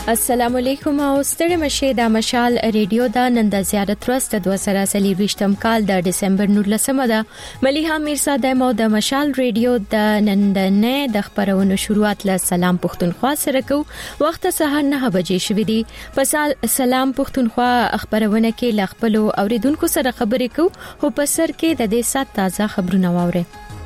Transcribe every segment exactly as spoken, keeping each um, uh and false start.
السلام علیکم او ستړي مشه د مشال ریډیو دا نن د زیارت ورځ د دوه زره څلوېښتم کال د ډسمبر نولسمه ده. مليحه میرزا د مو د مشال ریډیو د نن د نه د خبرونو شروعات له سلام پښتونخوا سره کو. وخت سهار نه بجې شوې دي. په سلام پښتونخوا خبرونه کې ل خپل اوریدونکو سره خبرې کو او په سر کې د دې سات تازه خبرونه واوري.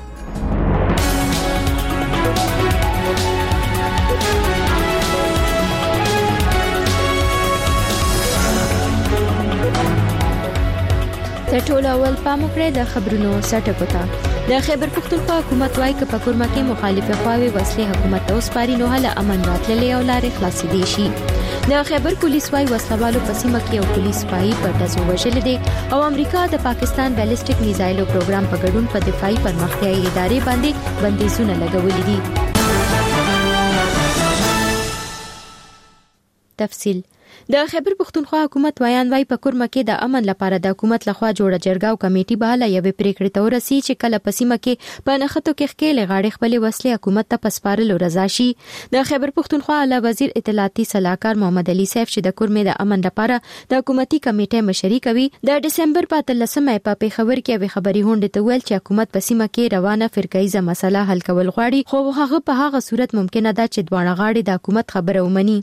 د ټولو اول پاموکړه د خبرونو سټکو ته د خیبر پښتونخوا حکومت وايي چې په کورما کې مخالفه خواوي وسلې حکومت ته وسپاري نو هله امن راتللې او لارې خلاصې دي شي. د خیبر پولیس وايي وسلوالو په سیمه کې یو پولیس پای په دزو وژل دي او امریکا د پاکستان بالستیک میزایلو پروګرام په ګډون په دفاعي پرمختیايي ادارې باندې بندیزونه لګولې دي. تفصیل د خیبر پښتونخوا حکومت وایان وای په کورما کې د امن لپاره د حکومت لخوا جوړه جرګه او کمیټي بهاله یوې پریکړې ته ورسي چې کله په سیمه کې په نخښتو کې خکېلې غاړې خپل وسلې حکومت ته پسپارلو رضا شي. د خیبر پښتونخوا اعلی وزیر اطلاعاتي صلاحکار محمد علي سیف چې د کورمې د امن لپاره د حکومتي کمیټې مشري کوي د ډسمبر په اتلسمه په پیښور کې به خبري هونډه ته ویل چې حکومت په سیمه کې روانه فرقایزه مسله حل کول غواړي خو هغه په هغه صورت ممکنه ده چې دوه غاړي د حکومت خبره ومني.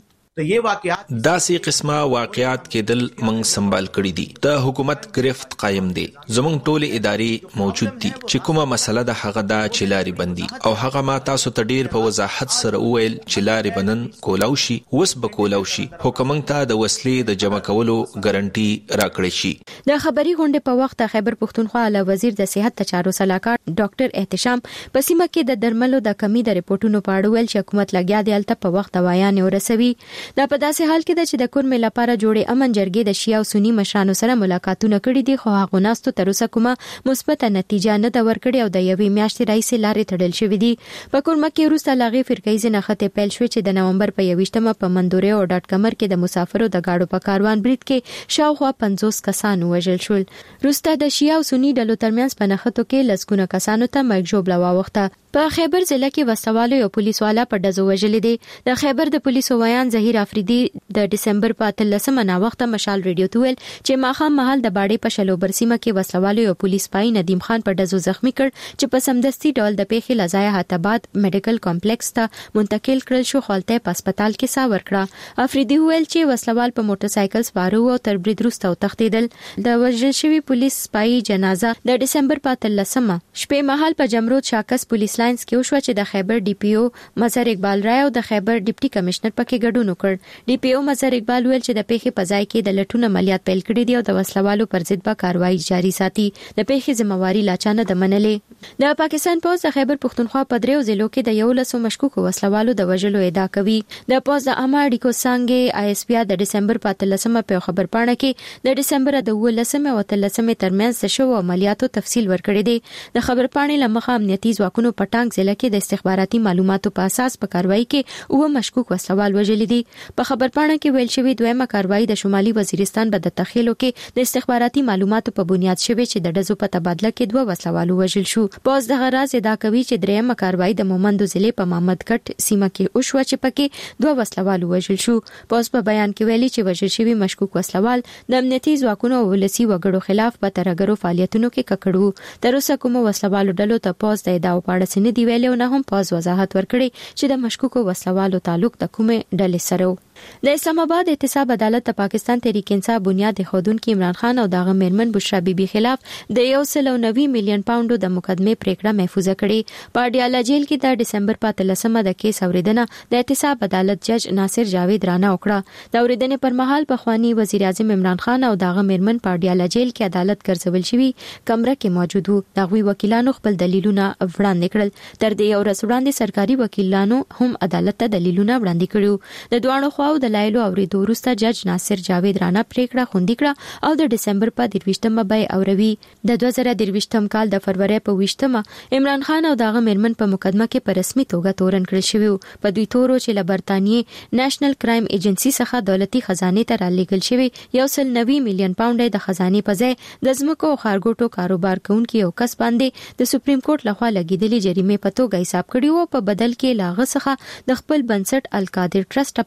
داسې قسمه واقعات کېدل موږ سنبال کړی دي. د حکومت گرفت قائم دي. زموږ ټولې ادارې موجود دي چې کومه مسله د هغه د چلاري بندي او هغه ما تاسو ته ډیر په وضاحت سره وویل چې لاري بنن کولاو شي وس به کولاو شي. حکومت ته د وسلې د جمع کولو ګارانټي راکړی شي. د خبري غونډې په وخت خیبر پښتونخوا اعلی وزیر د صحت چارو صلاحکار ډاکټر احتشام په سیمه کې د درملو د کمی د ریپورتونو په اړه ویل چې حکومت لګیا دی الته په وخت دوايان ورسوي. دا په داسې حال کې ده چې د کورمې لپاره جوړې امن جرګې د شیعه او سنی مشرانو سره ملاقاتونه کړي دي خو هغه ناستو تر اوسه کومه مثبت نتیجه نه ده ورکړې او د یوې میاشتې راهیسې لارې تړل شوې دي. په کورما کې وروسته لاغې فرقایزه نښتې پیل شوې چې د نومبر په یویشتمه په مندورې او ډاټ کمر کې د مسافرو د گاډو په کاروان برید کې شاوخوا پنځوس کسان وژل شول. وروسته د شیعه او سنی ډلو ترمنځ په نښتو کې لسګونه کسانو ته مرګ ژوبله واوښته. په خیبر ضلع کې وسوالو یو پولیس والا په دزو وژلې دي. د خیبر د پولیسو ویان ظهیر افریدي د ډسمبر په اتلسمه نا وخت مشال ریډیو ته ویل چې ماخام محل د باډې په شلوبر سیمه کې وسوالو یو پولیس پای ندیم خان په دزو زخمی کړ چې په سمدستي ډول د پیښې لزای حتبات میډیکل کمپلیکس ته منتقل کړل شو. خپلته په هسپتال کې سا ورکړه. افریدي ویل چې وسلوال په موټر سایکل سپارو او تر برید وروسته تښتیدل. د وژل شوی پولیس پای جنازه د ډسمبر په اتلسمه شپې مهال په جمرود شاکس پولیس لاینز کې وشو چې د خیبر ډي پی او مظهر اقبال رای او د خیبر ډیپټي کمشنر پکې ګډون وکړ. ډي پی او مظهر اقبال ویل چې د پیښې په ځای کې د لټون عملیات پیل کړي دي او د وسلوالو پر ضد به کاروایی جاري ساتي. د پیښې ذمہواری لا چانه د منلې. د پاکستان پوز د خیبر پښتونخوا په دریو ضلعو کې د یو لسو مشکوکو وسلوالو د وژلو ادعا کوي. د پوز د عامه اړیکو څنګه آی اس پی د ډسمبر په اتلسمه په خبر پاڼه کې د ډسمبر د ولسمه او اتلسمه ترمنځ شو عملیاتو تفصیل ورکړی دی. د خبر پاڼې لمخه امنیتي ځواکونو پټانګ ضلع کې د استخباراتي معلوماتو په اساس په کاروایی کې او مشکوک وسلوال وژل دي. په خبر پاڼه کې ویل شوی دویمه کاروایی د شمالي وزیرستان په د تخیلو کې د استخباراتي معلوماتو په بنیاد شوی چې د دزو په تبادله کې دوه وسلوالو وژل شو. پوز د غراز ادعا کوي چې دریمه کاروایی د مومندو ضلع په محمد ګټ سیمه کې او شو چې پکې دوه وسلوالو وژل شو. پوز په بیان کې ویلي چې وژل شوی مشکوک وسلوال د امنیتي ځواکونو او ولسی وګړو خلاف په ترګرو فعالیتونو کې ککړو. تر اوسه کوم وسلوالو ډلو ته پوز د ادعا په اړه سن دی ویلي او نه هم پوز وضاحت ورکړي چې د مشکوکو وسلوالو تعلق د کومه ډلې سره و. د اسلام آباد احتساب عدالت د پاکستان تحریک انصاف بنیاد خودونکو عمران خان او دغه میرمن بشرا بیبي خلاف د یو سل او نوي میلیون پاونډو د مقدمه پریکړه محفوظه کړې. په ډیالا جیل کې د ډسمبر په اتلسمه د کیس اوریدنه د احتساب عدالت جج ناصر جاوید رانا وکړه. د اوریدنې پر مهال په خواني وزیر اعظم عمران خان او دغه میرمن په ډیالا جیل کې عدالت ګرځول شوی کمره کې موجود وو. دغه وکیلانو خپل دلیلونه وړاندې کړل. تر دې یو ورځ وړاندې سرکاري وکیلانو هم عدالت ته دلیلونه وړاندې کړو. د دوه خواو د لایلو اوریدو وروسته جج ناصر جاوید رانا پریکړه خوندي کړه او د ډسمبر په درویشتمه به اوروي. د دوه زره درویشتم کال د فروری په ویشتمه عمران خان او دغه میرمن په مقدمه کې په رسمي توګه تورن کړل شوی. په دوی تورو چې له برتانیې نېشنل کرایم ایجنسی څخه دولتي خزانه ته رالیږل شوی یو سل نوي میلیون پاونډ د خزانه په ځای د ځمکو او خارګوټو کاروبار کوونکي یو کس باندې د سپریم کورټ لخوا لګیدلې جریمې په توګه حساب کړي وو. په بدل کې لاغه څخه د خپل بنسټ القادر ټرست لپاره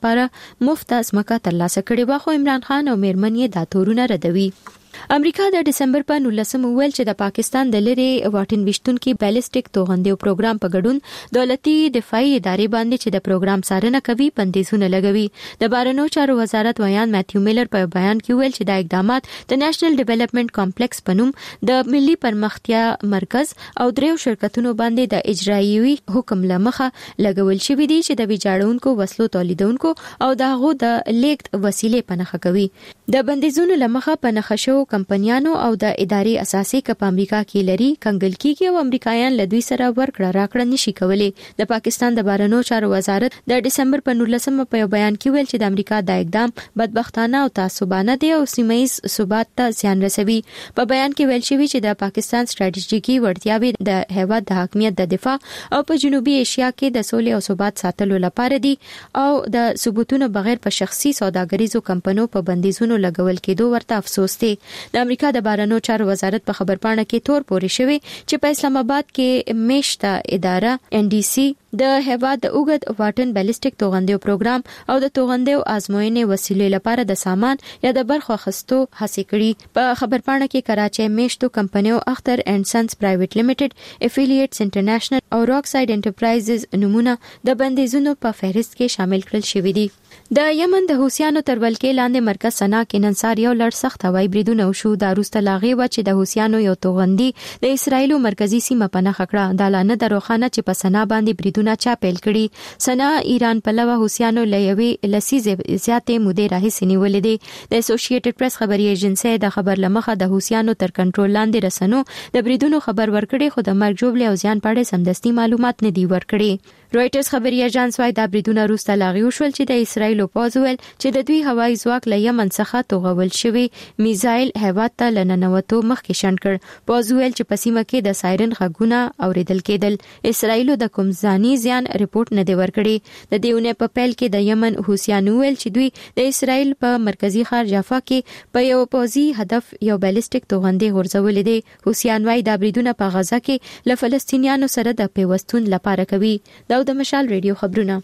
مفت ځمکه ترلاسه کړې و، خو عمران خان او میرمن یې دا تورونه ردوي. امریکا د دسمبر په نولسمه ویل چې د پاکستان د لری واټن وشتونکو بیلستیک توغندیو پروګرام په ګډون دولتي دفاعي ادارې باندې چې د پروګرام څارنه کوي بندیزونه لګوي. د بهرنیو چارو وزارت ویان ماتیو میلر په بیان کې ویل چې دا اقدامات د نېشنل ډیولپمنٹ کمپلیکس په نوم د ملي پرمختیا مرکز او دریو شرکتونو باندې د اجرایي حکم لمخه لګول شوی دی چې د ویجاړونکو وسلو تولیدونکو او دغه د لیکت وسیلې پنهخه کوي. د بندیزونو لمخه پنهخه شو کمپنیانو او د ادارې اساسي کپ امریکا کې لري کنګل کیږي او امریکایان لدوی سره ورکړه راکړه نشي کولی. د پاکستان د بهرنیو چارو وزارت د دسمبر په نولسمه په بیان کې ویل چې د امریکا د اقدام بدبختانه او تعصبانه دی او سیمه ییز ثبات ته زیان رسوي. په بیان کې ویل شوی چې د پاکستان ستراتیژیکي وړتیاوې د هیواد د حاکمیت د دفاع او په جنوبي ایشیا کې د سولې او ثبات ساتلو لپاره دي او د ثبوتونو بغیر په شخصي سوداګریزو کمپنیو په بندیزونو لګول کېدو ورته افسوس دی. د امریکا د بهرنیو چارو وزارت په خبرپاڼه کې تور پورې شوی چې په اسلام آباد کې میشته اداره ان ډي سي د هیواد د اوږد واټن بیلستیک توغندیو پروګرام او د توغندیو ازموینې وسیلې لپاره د سامان یا د برخو اخیستو هڅه کړې. په خبرپاڼه کې کراچي میشتو کمپنیو اختر اینڈ سنز پرایویټ لیمیټډ، افیلیټس انټرنیشنل او راک ساید انټرپرایزز نمونه د بندیزونو په فهرست کې شامل کړل شوی دي. د یمن د حوثیانو تر ولکې لاندې مرکز سنا کې نن سهار یو لړ سخت هوایي بریدونه وشو. دا وروسته لاغې و چې د حوثیانو یو توغندي د اسرایلو مرکزی سیمه پناه کړه. دا لانه د روخانه چې په سنا باندې بریدونه چا پیل کړي. سنا ایران په لوا حوثیانو لېوي لسیزه زیاتې مودې راهیسې نیولې دي. د اسوسییټډ پریس خبري ایجنسی د خبر لمخه د حوثیانو تر کنټرول لاندې رسنو د بریدونو خبر ورکړي، خو د مرګ جوړې او زیان په اړه سمدستي معلومات نه دی ورکړي. رويټرز خبري اژانس وايي د بریدونو وروسته لاغې وشول چې د اسرایلو پوځ ویل چې د دوی هوایي ځواک له یمن څخه توغول شوی میزایل هیواد ته لننوتو مخکې شنډ کړ. پوځ ویل چې په سیمه کې د سایرن غږونه اوریدل کېدل. اسرایلو د کوم ځاني زیان رپورټ نه دی ورکړي. د دیونه په پیل کې د یمن حوثیانو ویل چې دوی د اسرایل په مرکزی ښار جافا کې په یو پوځي هدف یو بیلستیک توغندي غورځولې دي. حوثیان وايي د بریدونو په غزا کې له فلسطینیانو سره د پیوستون لپاره کوي. دا د مشال ریډیو خبرونه.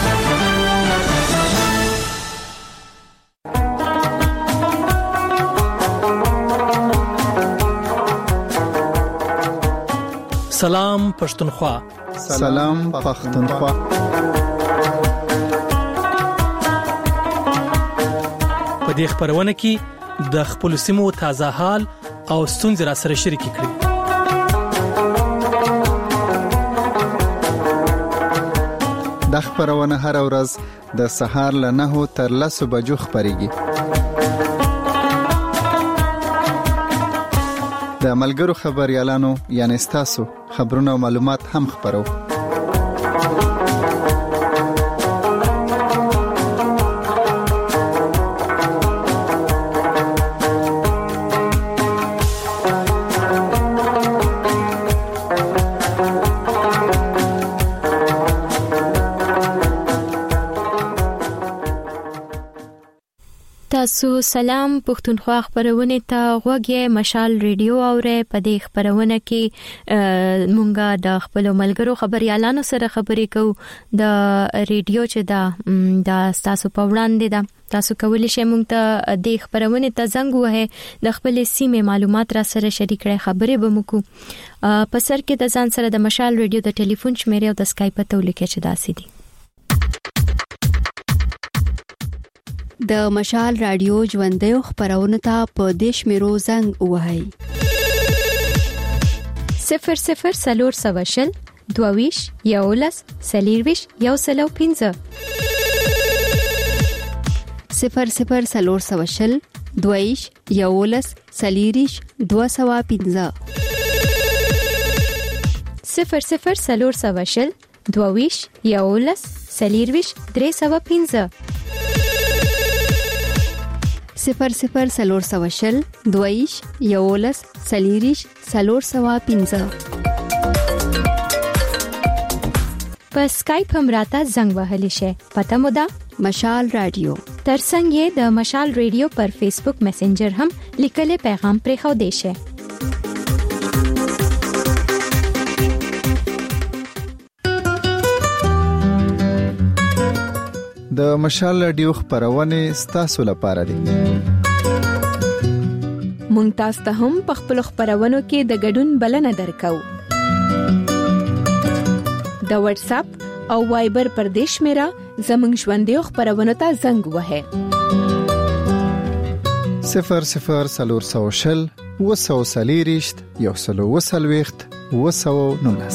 سلام پښتونخوا. سلام پښتونخوا. په دې خبرونه کې د خپل سیمو تازه حال او ستونزې را سره شریک کړئ. د خبرونه هر ورځ د سهار له نهو تر لسو بجو خبريږي. د ملګرو خبريالانو یعنی تاسو خبرونه او معلومات هم خبرو. تاسو سلام پښتونخوا خبرونه ته غوږی مشال ریډیو اوره. په دې خبرونه کې مونږه د خپل ملګرو خبريالانو سره خبرې کوو. د ریډیو چې دا د تاسو په وړاندې ده، تاسو کولی شئ مونږ ته د خبرونه ته زنګ وهه د خپل سیمه معلومات را سره شریک کړئ. خبرې به مو کو په سر کې د ځان سره د مشال ریډیو د ټلیفون شمیره او د اسکایپ ته ولیکئ چې داسې دي. د مشال رادیو ژوندۍ خبرونه ته په دیش میرو زنګ وهاي صفر صفر سلور سواشل دوویش یولس سلیرویش یو سلو پینزه صفر صفر سلور سواشل دوویش یولس سلیریش دو سوا پینزه صفر صفر سلور سواشل دوویش یولس سلیرویش درې سوا پینزه صفر صفر سلور سواشل دویش یولس سلیریش سلور سوا پینزه. په سکایپ هم راته زنګ وهلی شي. پته مو ده مشال رادیو. ترڅنګ یې د مشال ریډیو پر فیسبوک میسنجر هم لیکل پیغام پرې خو دی شي. د مشال رادیو خبرونه ستاسو لپاره دي. مونږ تاسو ته هم په خپل خبرونو کې د ګډون بلنه درکو. د واتس اپ او وایبر پر دیش میرا زمنګ ژوندې خبرونه ته زنګ وهه صفر صفر سلور سوشل وسو سلیریشت یو سلو وسلويخت وسو نولس.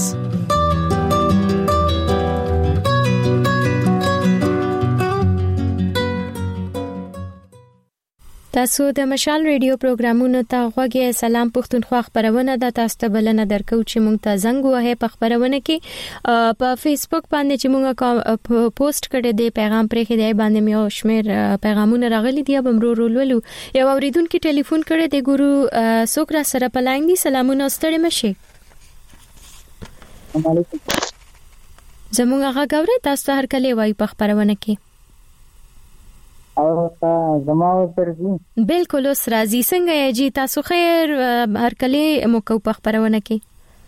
تاسو د مشال ریډیو پروګرامونو ته غوږی. سلام پښتونخوا خبرونه د تاسو ته بلنه درکو چې مونږ ته زنګ وهه په خبرونه کې په فیسبوک باندې چې مونږه پوسټ کړی دی پیغام پرې کې دی باندې مې شمیر پیغامونه راغلي دي به مرور ولولو. یو اوریدونکو ټلیفون کړی دی ګورو سوکرا سره په لاین دي. سلامونه ستړي مشه. السلام علیکم. زموږه غاوري تاسو هر کله وای په خبرونه کې او زماو ترځي بالکل اوس راځي. څنګه یې جی تاسو خیر هر کله مو کو په خبرونه کې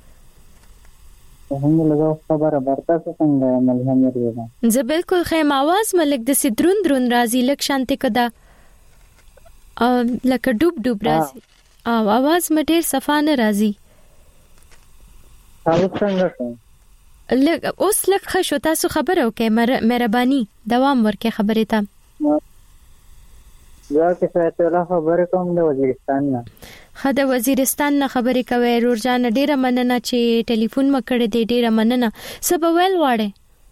هم لږه خبره برتا څنګه ملهم لري. زه بالکل خیم आवाज ملک د سدرون درون راځي لک شانته کدا او لکه ډوب ډوب راځي او आवाज مډیر صفانه راځي. تاسو څنګه لک اوس لک خشو تاسو خبره وکې مهرباني دوام ورکې خبره ته. زه که څه ته خبره کوم د وزیرستان نه. خدای وزیرستان نه خبرې کوي رورجان. ډیره مننه چې ټلیفون مکړې دې. ډیره مننه. سبا ویل واړې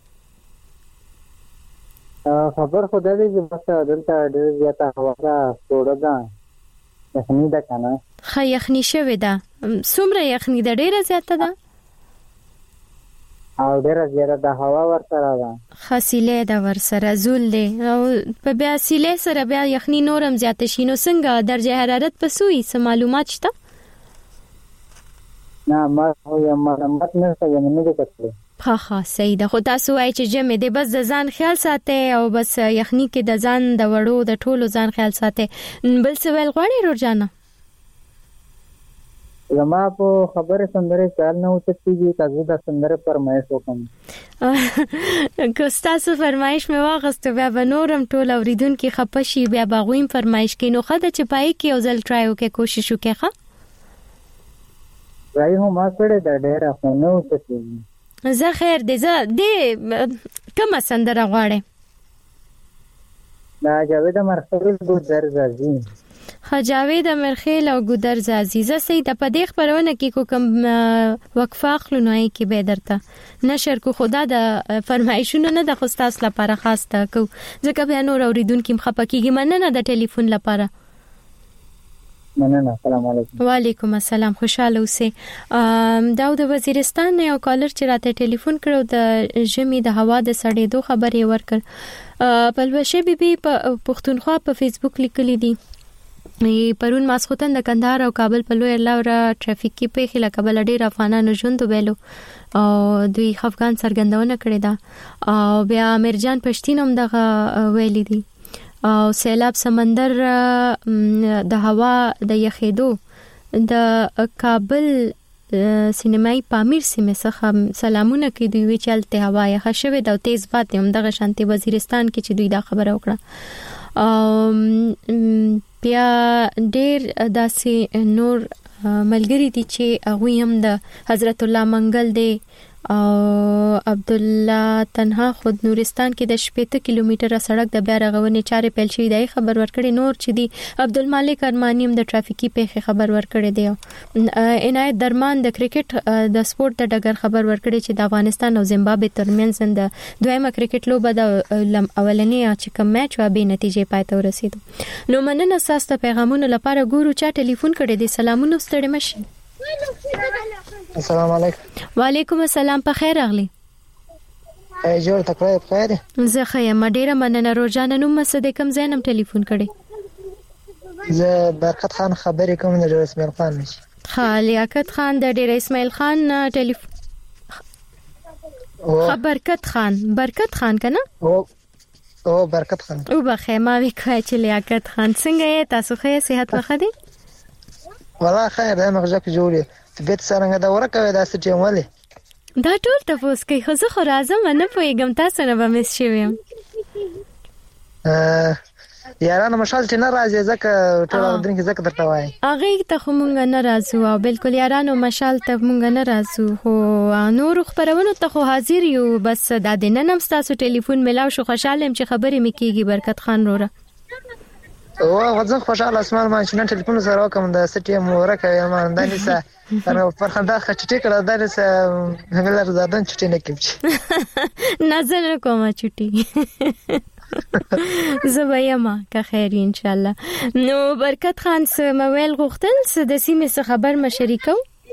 خبر خدای دې بس دلته ډېر زیاته هوا ده ټوړه ده یخني ده کنه. خا یخني شوه ده. څومره یخني ده؟ ډیره زیاته ده او ډیره زیاته د هوا ورسره ده. خاصله ده ورسره زول دی او په بیا سیله سره بیا یخني نورم زیاته شي. نو څنګه درجه حرارت پسوي څه معلومات شته؟ نه ما یو معلومات نه څه نه دي کړل. ها ها صحیح ده. خو تاسو وایي چې جمع دې بس د ځان خیال ساتي او بس یخني کې د ځان د وړو د ټولو ځان خیال ساتي. بل څه ویل غواړي روزانه؟ زما په خبره سندره چال نه وته چې تاسو د سندره فرمایش وکم. که تاسو فرمایش مې واغسته بیا به نورم ټول اوریدونکو خپشي بیا باغویم فرمایش کینو خدای چې پای کې او ځل ټرای وکړي کوشش وکړي. ښه راي هم ما کړه د ډېر خو نه وته. زه خیر دې زه دې کومه سندره غواړې؟ دا جاوید مرخیل ګودر زازي. خجاوید مرخیل او ګودر زازي. زه سي د پدې خبرونه کې کوم وقفه خلونوي کې به درته نشر کو. خدا د فرمایشونو نه د خوستاس لپاره خاص تا کو ځکه به نور اوریدونکو مخپکیږي. مننه د ټلیفون لپاره. مننه. السلام علیکم. وعلیکم السلام. خوشاله اوسئ. داود وزیرستان یو کالر چې راته ټلیفون کړو د ژمي د هوا د سړېدو خبرې ورکړ. پلوشه بیبي په پښتونخوا په فیسبوک لیکلي دي پرون ماسختن د کندهار او کابل په لوی لور ټرافیکي پیښې له کابل ډیر افغانانو ژوند وبېلو او دوی افغان سرګندونه کړې ده. او بیا مرجان پښتين هم دغه ویلي دي. او سیلاب سمندر د هوا د یخېدو د کابل سینمای پامیر سیمه څخه سلامونه کوي. دوی وی چلته هوا یخه شوه د تیز باد هم دغه شانتي وزیرستان کې چې دوی دا خبره وکړه. بیا ډېر داسې نور ملګری دي چې هغه هم د حضرت الله منګل دی او عبد الله تنها خود نورستان کې د شپږ کیلومتره سړک د بیا رغونې چارې پیل شوې دی خبر ورکړي. نور چې دی عبدالمالک ارمانی هم د ټرافیکي پیښې خبر ورکړي دی. عنایت درمان د کرکټ د سپورت د ډګر خبر ورکړي چې د افغانستان او زیمبابوې ترمنځ د دویمه کرکټ لوبه د اولنۍ چې کوم میچ و به نتیجې پای ته ورسېدو. نو مننه تاسو ته پیغامونو لپاره. ګورو چا ټلیفون کړی دی. سلامونه ستړي مشي. السلام علیکم. وعلیکم السلام. په خیر اغلی. ای جوړ تکړه په خیر. زه خیم ډیره مننه. روزانه نو مسد کم زینم ټلیفون کړي. زه برکت خان خبرې کوم د اسماعیل خان نشي. خالیاکت خان د ډیر اسماعیل خان ټلیفون. خبرکت خان برکت خان کنه؟ او او برکت خان. او بخیر ما وکړ چې لیاقت خان څنګه یې تاسو ښه صحت واخه دي؟ والله خیر ده مغزه کې جوړه طبيعت څنګه دا ورکه دا څه ټیماله دا ټول تاسو کې خو زه خو راځم نه پويګم تاسو نه به مس شوم. یارانو مشال چې نه راځي ځکه ټول درنګ ځکه درته وای هغه ته خو مونږ نه راځو او بالکل یارانو مشال ته مونږ نه راځو خو نور خبرونه ته خو حاضر یو بس د دیننم تاسو ټلیفون ملاو شو خوشاله يم چې خبرې مکیږي برکت خان وروره او غوځه خوشاله اسمان ما چې نن ټلیفون سره وکم د سټي مورکه یم اندانی سه انا فرخنده خچټی کړه دانه سه هغه زادن چټی نه کیږي نظر کومه چټی زبایما که خیر ان شاء الله. نو برکت خان س مویل غختل س د سیمه څخه خبر مشرکو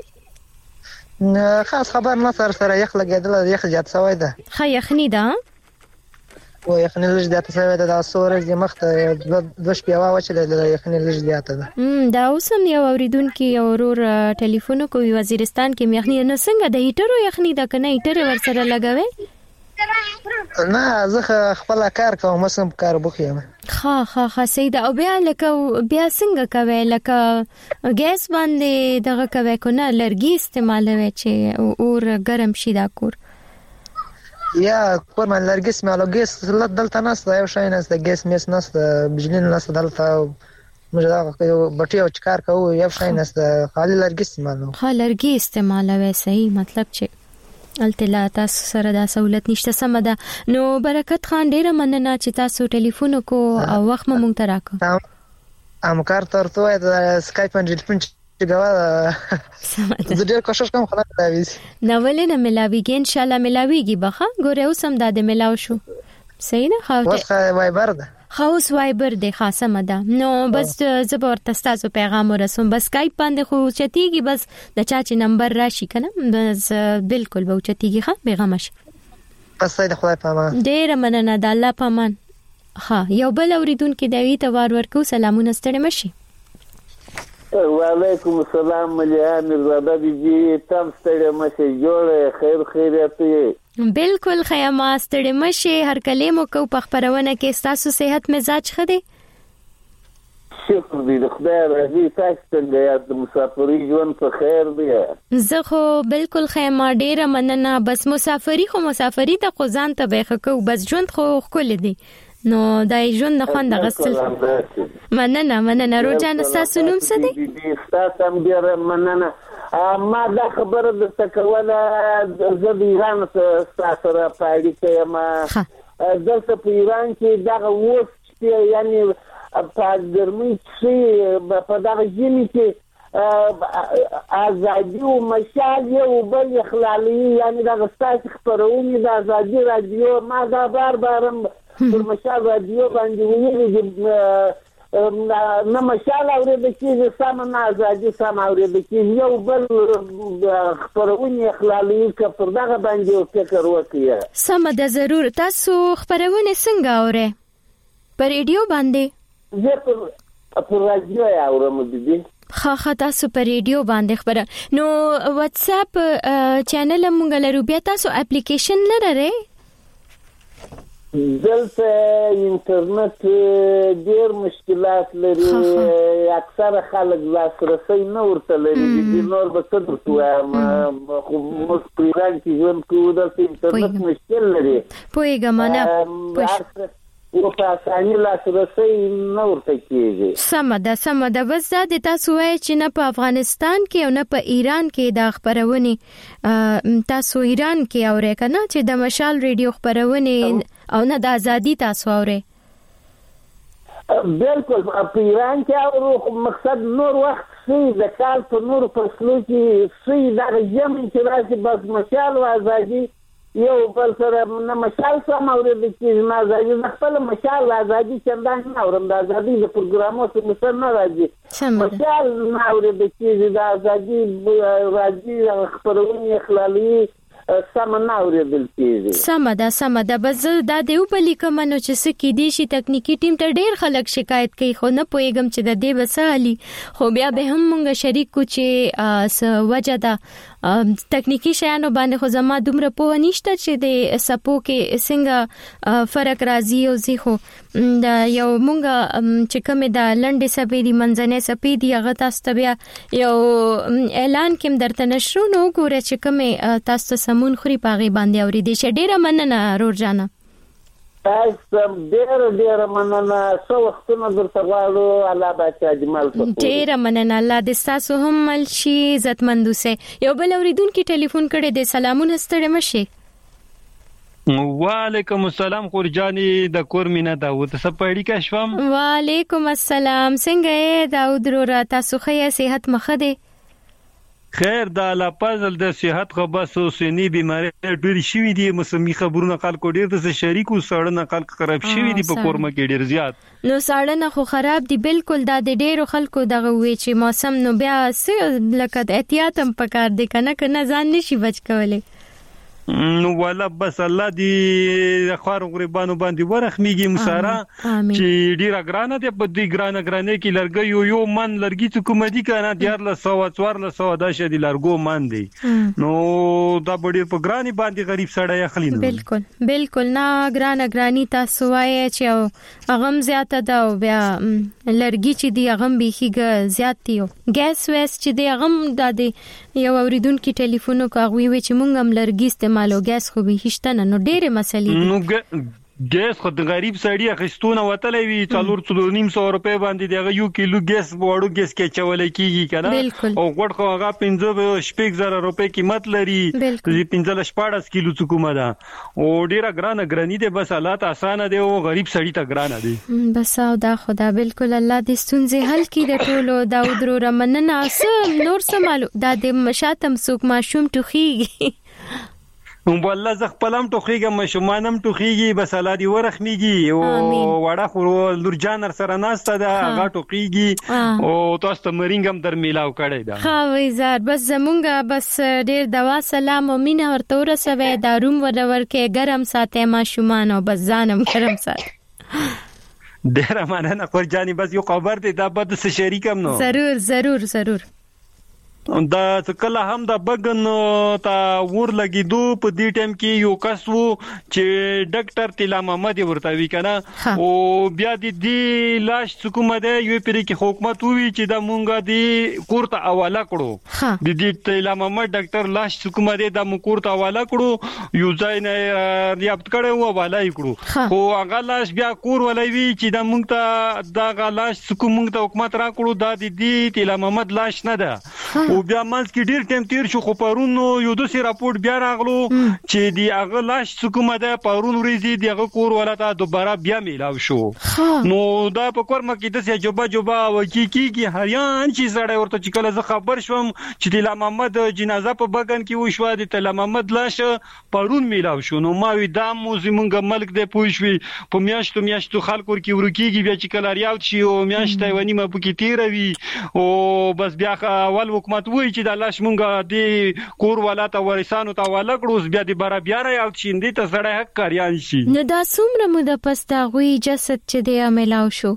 خاص خبر نه سره سره یخ لګیدل یخ جات سوی ده خ یخنی ده و یخنی لږ جات سوی ده د سورج مخ د شپوا وچ د یخنی لږ جات ده دا اوسم یو اوریدونکو یو ورور ټلیفون کوي وزیرستان کې یخنی نه څنګه د هیټرو یخنی ده کنه هیټر ور سره لګوي نه زه خپل کار کوم مسم کار بوخیم خا خا خا سیده او بیا لکه بیا څنګه کوي لکه ګیس باندې دغه کوي کنه لرګي استعمالوي چې اور ګرم شي دا کور یا کور من لرګي استعمالو ګیس دلته ناس دا یو شای نه د ګیس میس ناس د بجلی ناس دلته موږ دا بټي او چکار کوو یو شای نه د خالي لرګي استعمالو خا لرګي استعمالوي صحیح مطلب چې التلا تاسو سره دا سہولت نشته سم ده. نو برکت خان ډیره مننه چې تاسو ټلیفون کو او وخت مونږ ته راکو ام کار ترته د سکایپ باندې ټلیفون چګوا زه ډیر کوشش کوم خلاص راوي نو ولنه ملاويږي ان شاء الله ملاويږي بخا ګوره اوسم د ملاو شو صحیح نه خاطر وس وایبر ده خاص وایبر د خاصه مده نو بس زبر تاسو پیغام ورسوم بس سکایپ باندې خو چتیږي بس د چا چې نمبر راشي کنه بس بالکل به چتیږي ښه پیغام شي بس د خدای پامان ډیر مننه د الله پامان ها یو بل اوریدونکو د وی توار ورکو سلامونه ستړي مشي وعلیکم السلام مليان زاده دي تم ستړي مشي جوړه خیر خیریت بالکل خیامه ستړي مشي هر کلمو کو په خبرونه کې تاسو صحت مزاج خدي شکر دې خدای راځي تاسو څنګه د مسافرۍ ژوند په خیر دی زه خو بالکل خیامه ډیره مننه بس مسافرۍ خو مسافرۍ ته خو ځان ته به خکو بس ژوند خو خل دی نو دای ژوند نه خوند غسل مننه مننه روزانه تاسو نوم څه دی تاسو هم ډیره مننه ما دا خبره د تکوله د ایران سره سره پاړی کېما دلته په ایران کې دا وښت یعنی په ګرمۍ کې په دغه ژمي کې ازادي او مشال یو بل اخلالي یعنی دا ستاسو خبرونه د ازادي رادیو ما دا بار بارم پر مشال رادیو باندې ویلي نه مشال اورېدل کېږي سم نه ازادي سم اورېدل کېږي یو بل خبرونه اخلالي که پر دغه باندې فکر وکړي سم ده ضرور تاسو خبرونه څنګه اورئ پر ریډیو باندې زه پر پر رادیو اورم دي خا خا تاسو پر ریډیو باندې خبره نو واتس اپ چینل مونږ لرو بیا تاسو اپلیکیشن لرئ دلته انټرنیټ ډېر مشکلات لري اکثره خلک لاسرسي نه ورته لري د نور به څه درته وایم خو موږ په ایران کې ژوند کوو دلته انټرنیټ مشکل لري پوهېږم نه او په اسانۍ لاسرسي نه ورته کېږي سمه ده سمه ده بس دا د تاسو وایي چې نه په افغانستان کې او نه په ایران کې دا خبرونه تاسو ایران کې اورئ کنه چې د مشال ریډیو خبرونه او نه د ازادي تاسو اورئ بالکل په ایران کې او مقصد نور وخت سي د کال په نور فصلو کې سي دا ژمي چې راځي بس مشال او ازادي یو بل سره نه مشال سم اورېدل کېږي نه ازادي نه خپل مشال ازادي چندان نه اورم د ازادي د پروګرامو څخه مثلا نه راځي مشال نه اورېدل کېږي د ازادي راځي خبرونه اخلالي سم نه اورېدل کېږي سم ده سم ده بس دا دیو په لیکمنو چې سکه دي شي تکنیکی ټیم ته ډېر خلک شکایت کوي خو نه پويګم چې د دې وسالي خو بیا به هم مونږ شریک کو چې س وجه ده تکنیکی شیانو باندې خو زما دومره په نشته چې د سپو کې څنګه فرق راځي او زی خو دا یو مونږ چې کومه د لنډې سپې دي منځنۍ سپې دي هغه تاسو بیا یو اعلان کوم درته نشرو نو ګوره چې کومه تاسو سمون خوري پاغي باندې اوري دي چې ډیره مننه رور جانا تاسو ډېر ډېر مننه څو وختونه درته غواړو الله باچا جمال په ډېر مننه الله دې تاسو هم مل شي عزتمند اوسئ یو بل اوریدونکو ټلیفون کړي د سلامونه ستړي مشي وعلیکم السلام خورجانی د کورمینا داوود سپېړی کا شوم وعلیکم السلام څنګه یې داوود رو تاسو ښه صحت مخه ده خیر د الله پزل د صحت خو بس اوسنی بیماری ډېر شوې دي موسمي خبرونه خلکو ډېر د شریکو سړنه خلک خراب شوې دي په کورمه کې ډېر زیات نو سړنه خو خراب دي بالکل د ډېرو خلکو دغه وی چې موسم نو بیا څه لکه احتیاط هم پکار دي کنه کنه ځان نشي بچ کولای نو والا بس الله دې خار غریبانو باندې ورخميږي مساره چې ډیره ګرانه ده په دې ګرانه ګرانه کې لرګي یو یو من لرګي څه کوم دي کنه دیار له سو څوار له سو د شدي لرګو من دي نو دا ډیر په ګراني باندې غریب سړی اخلي نو بالکل بالکل نه ګرانه ګراني تاسو وایي چې اغم زیاته ده او بیا لرګي چې دی اغم بيخيګه زیات دی ګیس ویس چې دی اغم د دې یو اوریدونکو ټلیفون کوي چې مونږ هم لرګي مالو ګیس خو به هیڅ نه نو ډېرې مسلې نو ګیس خو د غریب سړی اخستونه وتلې وی څلور څلور نیم سو روپے باندې دغه یو کیلو ګیس وړو ګیس کې چولې کیږي کنه او غوړ خو هغه پنځه شپږ زره روپے قیمت لري چې پنځه شپږ کیلو څه کومه ده او ډیره ګرانه ګرانی ده بس حالات اسانه دي او غریب سړی ته ګرانه دي بس او دا خدا بالکل الله دې ستونزې حل کړي د ټولو داود رو رمننه سم نور سمالو دا د مشاتم سوق ماشوم ټوخيږي نو والله ز خپلم ټوخیږم مشمانم ټوخیږي بس الله دی ورخميږي او وړه خو لور جانر سره ناسته دا هغه ټوخیږي او تاسو ته مرینګم در میلاو کړی دا ها وای زار بس زمونږه بس ډیر دوا سلام او مینه ورته ورسوي دا روم ورور کې ګرم ساتي ما شومان او بس ځانم ګرم ساتي ډیر مننه خورجانی بس یو خبر دی دا بد څه شریکم نو ضرور ضرور ضرور دا کله هم د بګن تا ور لګیدو په دې ټیم کې یو کس وو چې ډاکټر تیلا محمد ورته وی کنه او بیا د دې لاش حکومت دی یو پرې کې حکومت وی چې د مونږه دی کوړه حواله کړو د دې تیلا محمد ډاکټر لاش حکومت دی د مونږ کوړه حواله کړو یو ځای نه ریابت کړو او حواله کړو خو هغه لاش بیا کور ولای وی چې د مونږ ته دا لاش حکومت حکومت را کړو دا د دې تیلا محمد لاش نه ده او بیا مانس کې ډیر ټیم تیر شو خو پرونو یو دوسي راپورټ بیا راغلو چې دی هغه لاش حکومت ده پرون ورځي دیغه کور ولته دوباره بیا میلاو شو نو دا په کورمه کې د سجوبا جوبا وکی کیږي هریان چې زړه ورته چې کله زه خبر شوم چې د محمد جنازه په بګن کې وشو د تل محمد لاش پرون میلاو شو نو ما وی دا مو زمونږ ملک د پوښوي په میاشتو میاشتو خلکو کې ورکیږي بیا چې کله ریاوت شي او میاشتې ونی ما پکې تیروي او بس بیا اول حکومت وای چې د لاش مونږه دی کور ولاته ورسانو ته ولکړو بیا د بار بیا را یو چیندې ته سړی حق کاریان شي نو دا څومره موده پس دا غوي جسد چې دی عملاو شو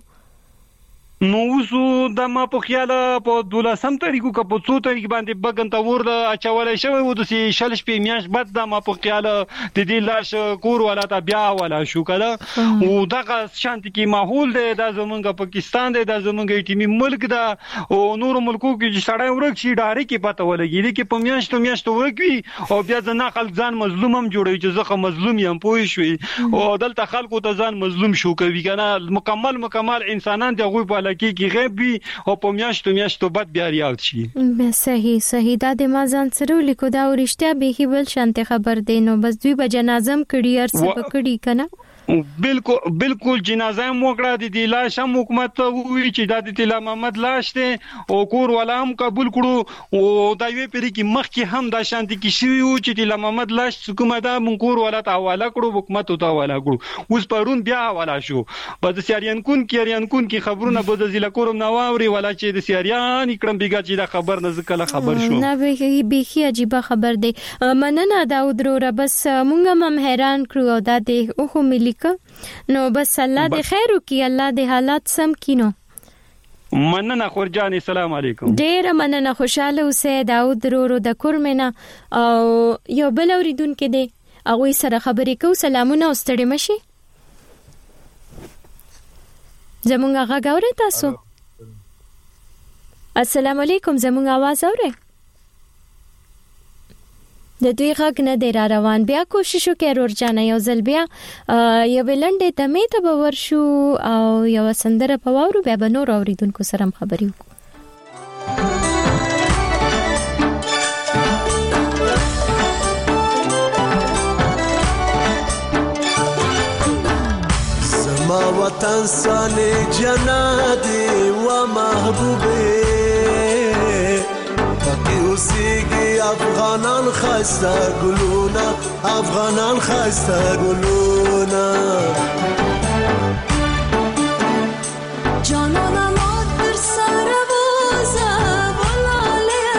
نو وسو د ما په خیال په دولسم طریقو کا په څو طریق باندې بګن ته ور اچولای شوی و د شل شپې میاش بعد د ما په خیال د دې لاش کور ولاته بیا ولا شو کړه او دغه شانتي کې ماحول دی د زمونږ پاکستان دی د زمونږ ایټمی ملک دا او نور ملکو کې چې سړی ورک شي ډاري کې پته ولګي چې په میاشتو میاشتو ورکوي او بیا ځنه خلک ځان مظلوم هم جوړوي چې زه مظلوم یم پوه شوي او دلته خلکو ته ځان مظلوم شو کوي کنه مکمل مکمل انسانان دی غوي په لکه کې غیب وي او په میاشتو میاشتو بعد بیا ریاوت شي صحیح صحیح دا د مازان سره لیکو دا ورشتیا به هی بل شانته خبر دینو بس دوی به جنازم کړي ارسه پکړي کنه بالکل بالکل جنازه موکړه د دی لاش هم حکومت وی چې د تیلا محمد لاش ته او کور ولا هم قبول کړو او دا یو پری کې مخ کې هم د شانتي کې شوی او چې تیلا محمد لاش حکومت هم کور ولا ته حواله کړو حکومت ته حواله کړو اوس پرون بیا حواله شو په د سیاریان کون کې اریان کون کې خبرونه به د ضلع کورم نواوري ولا چې د سیاریان کړم بیګا چې دا خبر نه ځکه خبر شو نه به به عجیب خبر دی مننه داود رو بس مونږ هم حیران کړو او دا د اوه ملي نو بس الله دې خیر وکي الله دې حالات سم کینو مننه خورجان السلام علیکم ډیر مننه خوشاله اوسه داود رو د کورمنه او یو بل اوریدونکو دی هغه سره خبرې کو سلامونه واستړې مشي زمونږ هغه غوړې تاسو السلام علیکم زمونږ आवाज اورئ د دوی غږ نه دی را روان. بیا کوشش وکړئ ورجانه یو ځل بیا یو بلندې تمې ته به ورشو او یو سندره په واورو بیا به نور اوریدونکو سره خبرې وکړو. ما وطن ساني جنادي ومحبوبي باقي وسيقي أفغانان خاستا قلونا أفغانان خاستا قلونا جانانا ما ترسار بوزا بلاليا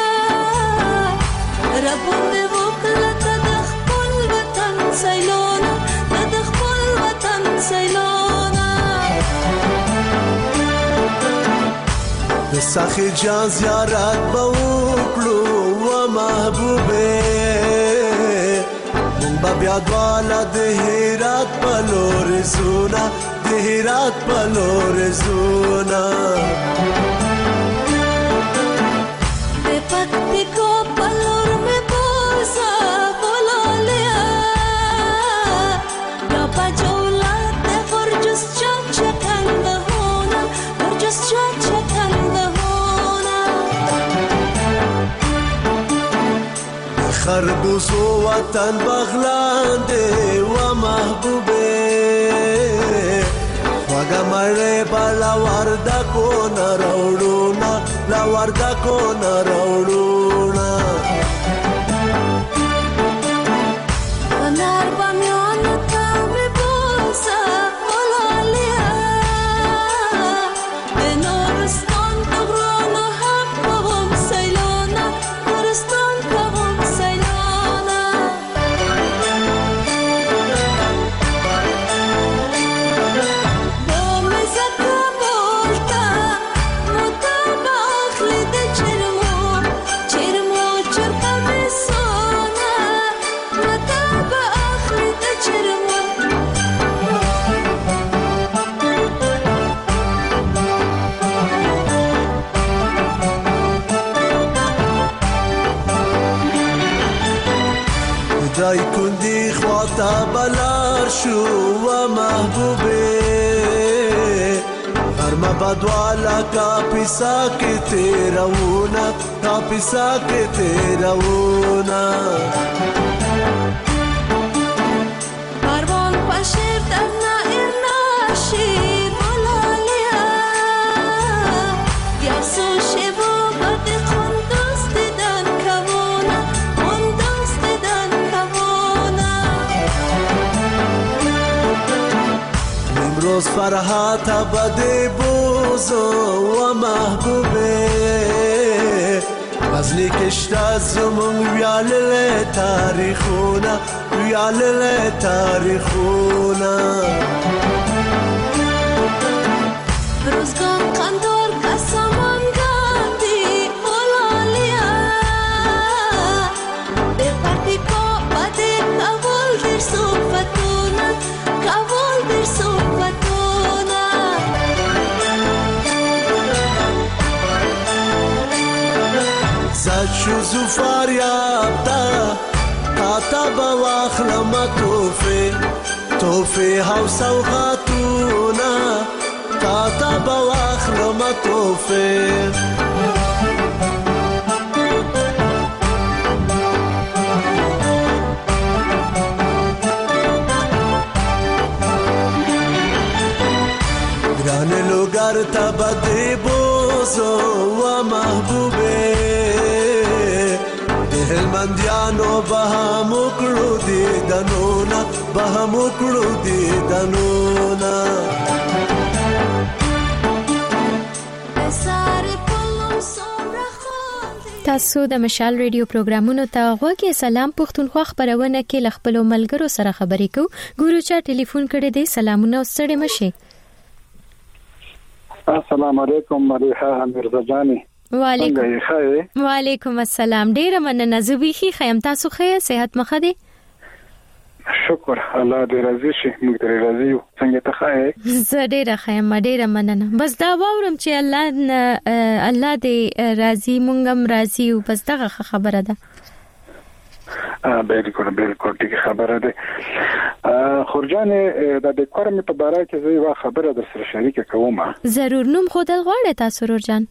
ربون دي وكلا تدخل وطن سيلونا تدخل وطن سيلونا دساخي جان زيارات بوكلو ومحبوبي من بابياد والا دهيرات بلورزونا دهيرات بلورزونا بپکتیکو بلور میں بوزا بلالیا رابا جولات ورجس چاچا کندهونا ورجس چاچا کندهونا خربوز وطن بغلاندے ومحبوبے وگا مره بالا وردا کو نراوڑونا لا وردا کو نراوڑونا نار بامیان تا می بوسا ولالیا نورستان تغرانا حق بوم سیلانا نورستان بوم سیلانا دای کندی خواتا بلار شو و محبوبه هرما بدوالا کا پیسا کے تیرونا کا پیسا کے تیرونا پروان پشیر درنا ارناشی بلالیا یاسو شبو برد خندوز دیدن کبونا خندوز دیدن کبونا نمروز فرحات بده بوزو و محبوبه غزنی کشتا زمون ویالله تاریخونا ویالله تاریخونا روزگان قندور قسمان گاندی بلالیا به پرتی کو بده کابل در صفتونا کابل در صفتونا زد شو زفار یابتا تا بواخلم توفی توفی حوصا و خاتونا تا بواخلم توفی گران لوگر تا بدی بوزو و محبوبه هلمندیانو بهم وکړو دي دنونا بهم وکړو دي دنونا تاسو د مشال ریډیو پروګرامونو ته غوږی سلام پښتونخوا خبرونه کې لخپل ملګرو سره خبرې کو ګورو چا ټلیفون کړی دی سلامونه ستړي مشه. السلام علیکم مریحه مرزا جانی. وعلیکم وعلیکم السلام. ډیره مننه زبیخي خیم تاسو خې صحت مخه دي. شکر الله دې راضي شي موږ دې راضي یو څنګه ته خې زه ډیره خیم ډیره مننه بس دا واورم چې الله الله دې راضي مونږم راضي او بس دغه خبره ده. بالکل بالکل ټیک خبره ده. خورجان د دې کورم په باره کې زه یو خبره در سره شریک کوم. ضرور. نوم خود غواړی تاسو رورجان؟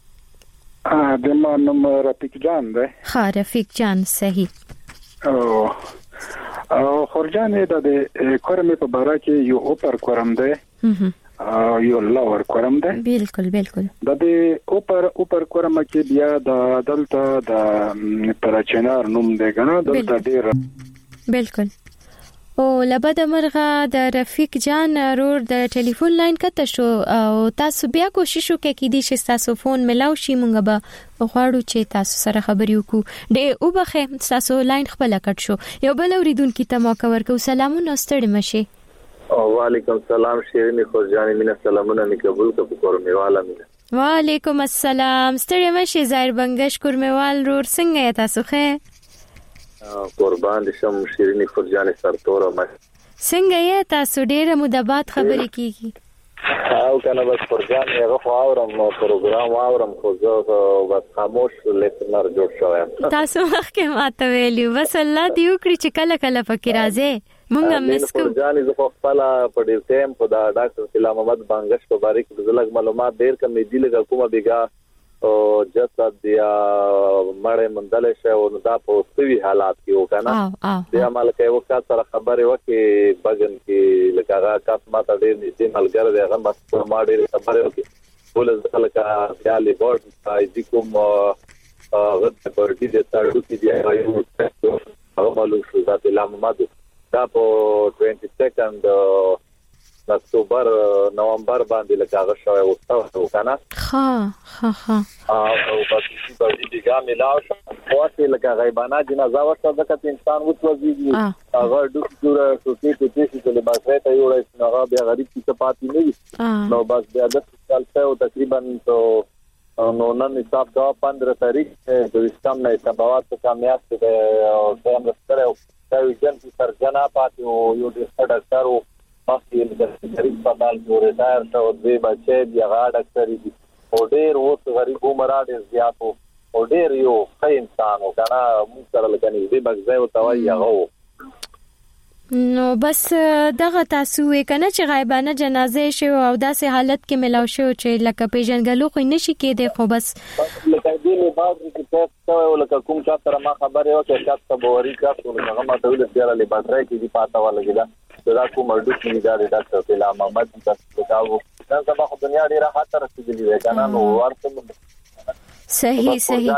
ا د ما نوم رفیق جان ده. ها رفیق جان صحیح. او او خورجان د دې کورم په باره کې یو اوپر کورم ده. اه یو لور کورم ده. بالکل بالکل. د دې اوپر اوپر کورم کې بیا د دلته د پرچنار نوم ده کنه دلته ډیر. بالکل. او لبد مرغه د رفیق جان رور د ټلیفون لاین کته شو او تاسو بیا کوشش وکړئ کې دې چې تاسو فون ملاو شي مونږ به غواړو چې تاسو سره خبرې وکړو. ډېر او بخې تاسو لاین خپل کټ شو. یو بل اوریدونکو ته موقع ورکو. سلامونه ستړي مشه. وعلیکم السلام شیرینی خورجانی مینا سلامونه می قبول کړو کورمیواله مینا. وعلیکم السلام ستړي مشه. ظاهر بنگش کورمیوال رور څنګه تاسو ښه؟ قربان دي شم شیرینی خورجانی سرتور ما. څنګه یې تاسو ډېر مدبات خبرې کیږي؟ او کنه بس خورجان یې غو اورم پروګرام اورم خو زه بس خاموش لیسنر جوړ شوم. تاسو مخکې ماته ویلو بس الله دې وکړي چې کله کله فکر راځي مونږه مسکو. خورجان زه خو خپل په دې ټیم په دا ډاکټر سلام محمد بانګش په باره کې زلګ معلومات ډېر کم دی لګه کومه بیګا او جسد دی مړې مندل شه او دا په سوي حالات کې وکنه د عمل کوي وخت سره خبره وکي بغن کې لکه کاس ماته ډېر نږدې ملګری دی هغه بس ما ډېر خبره وکي ولز خلک خیالي بورډ اې کوم غد په دې د تاړو کې دی هغه معلوم شو ذات محمد دا په دوه د اکتوبر نومبر باندې لکه شوی وسته وکنه. ها ها ها او بس په دې ځای ملاو شو واته لکه غیبانه جنازه ورته ځکه انسان وځي هغه د ډوره سوتي ته چې له باسه ته یو راځي هغه بیا غریب څه پاتې نه وي نو بس بیا د سال ته تقریبا تو نو نن حساب دا پندرہ تاریخ د اسلام نه تبعات کامیاب دي او څنګه سره دا ویجن چې سرجنا پاتې یو د ډاکټر مخکې د غریب په حال کې ریټایر شو دوی بچي دی هغه ډاکټر دي او ډېر اوس غریب عمر ډېر زیات او ډېر یو ښه انسان او کنه موږ سره لګنی دی بغځای او توای هغه نو بس دغه تاسو یې کنه چې غایبانه جنازه شو او داسې حالت کې ملاو شو چې لکه پیژنګلو خو نشي کېده خو بس لکه دې نه بعد کې تاسو لکه کوم چا سره ما خبره وکړه چې تاسو به وری تاسو هغه ما ته ولې سره له باترای کې دی پاتا ولګیدا دا کوم اردو کې دا ډاکټر سلام محمد تاسو تاو نن سبا خو دنیا ډیره خطر رسیدلې ده کنه نو ورته صحیح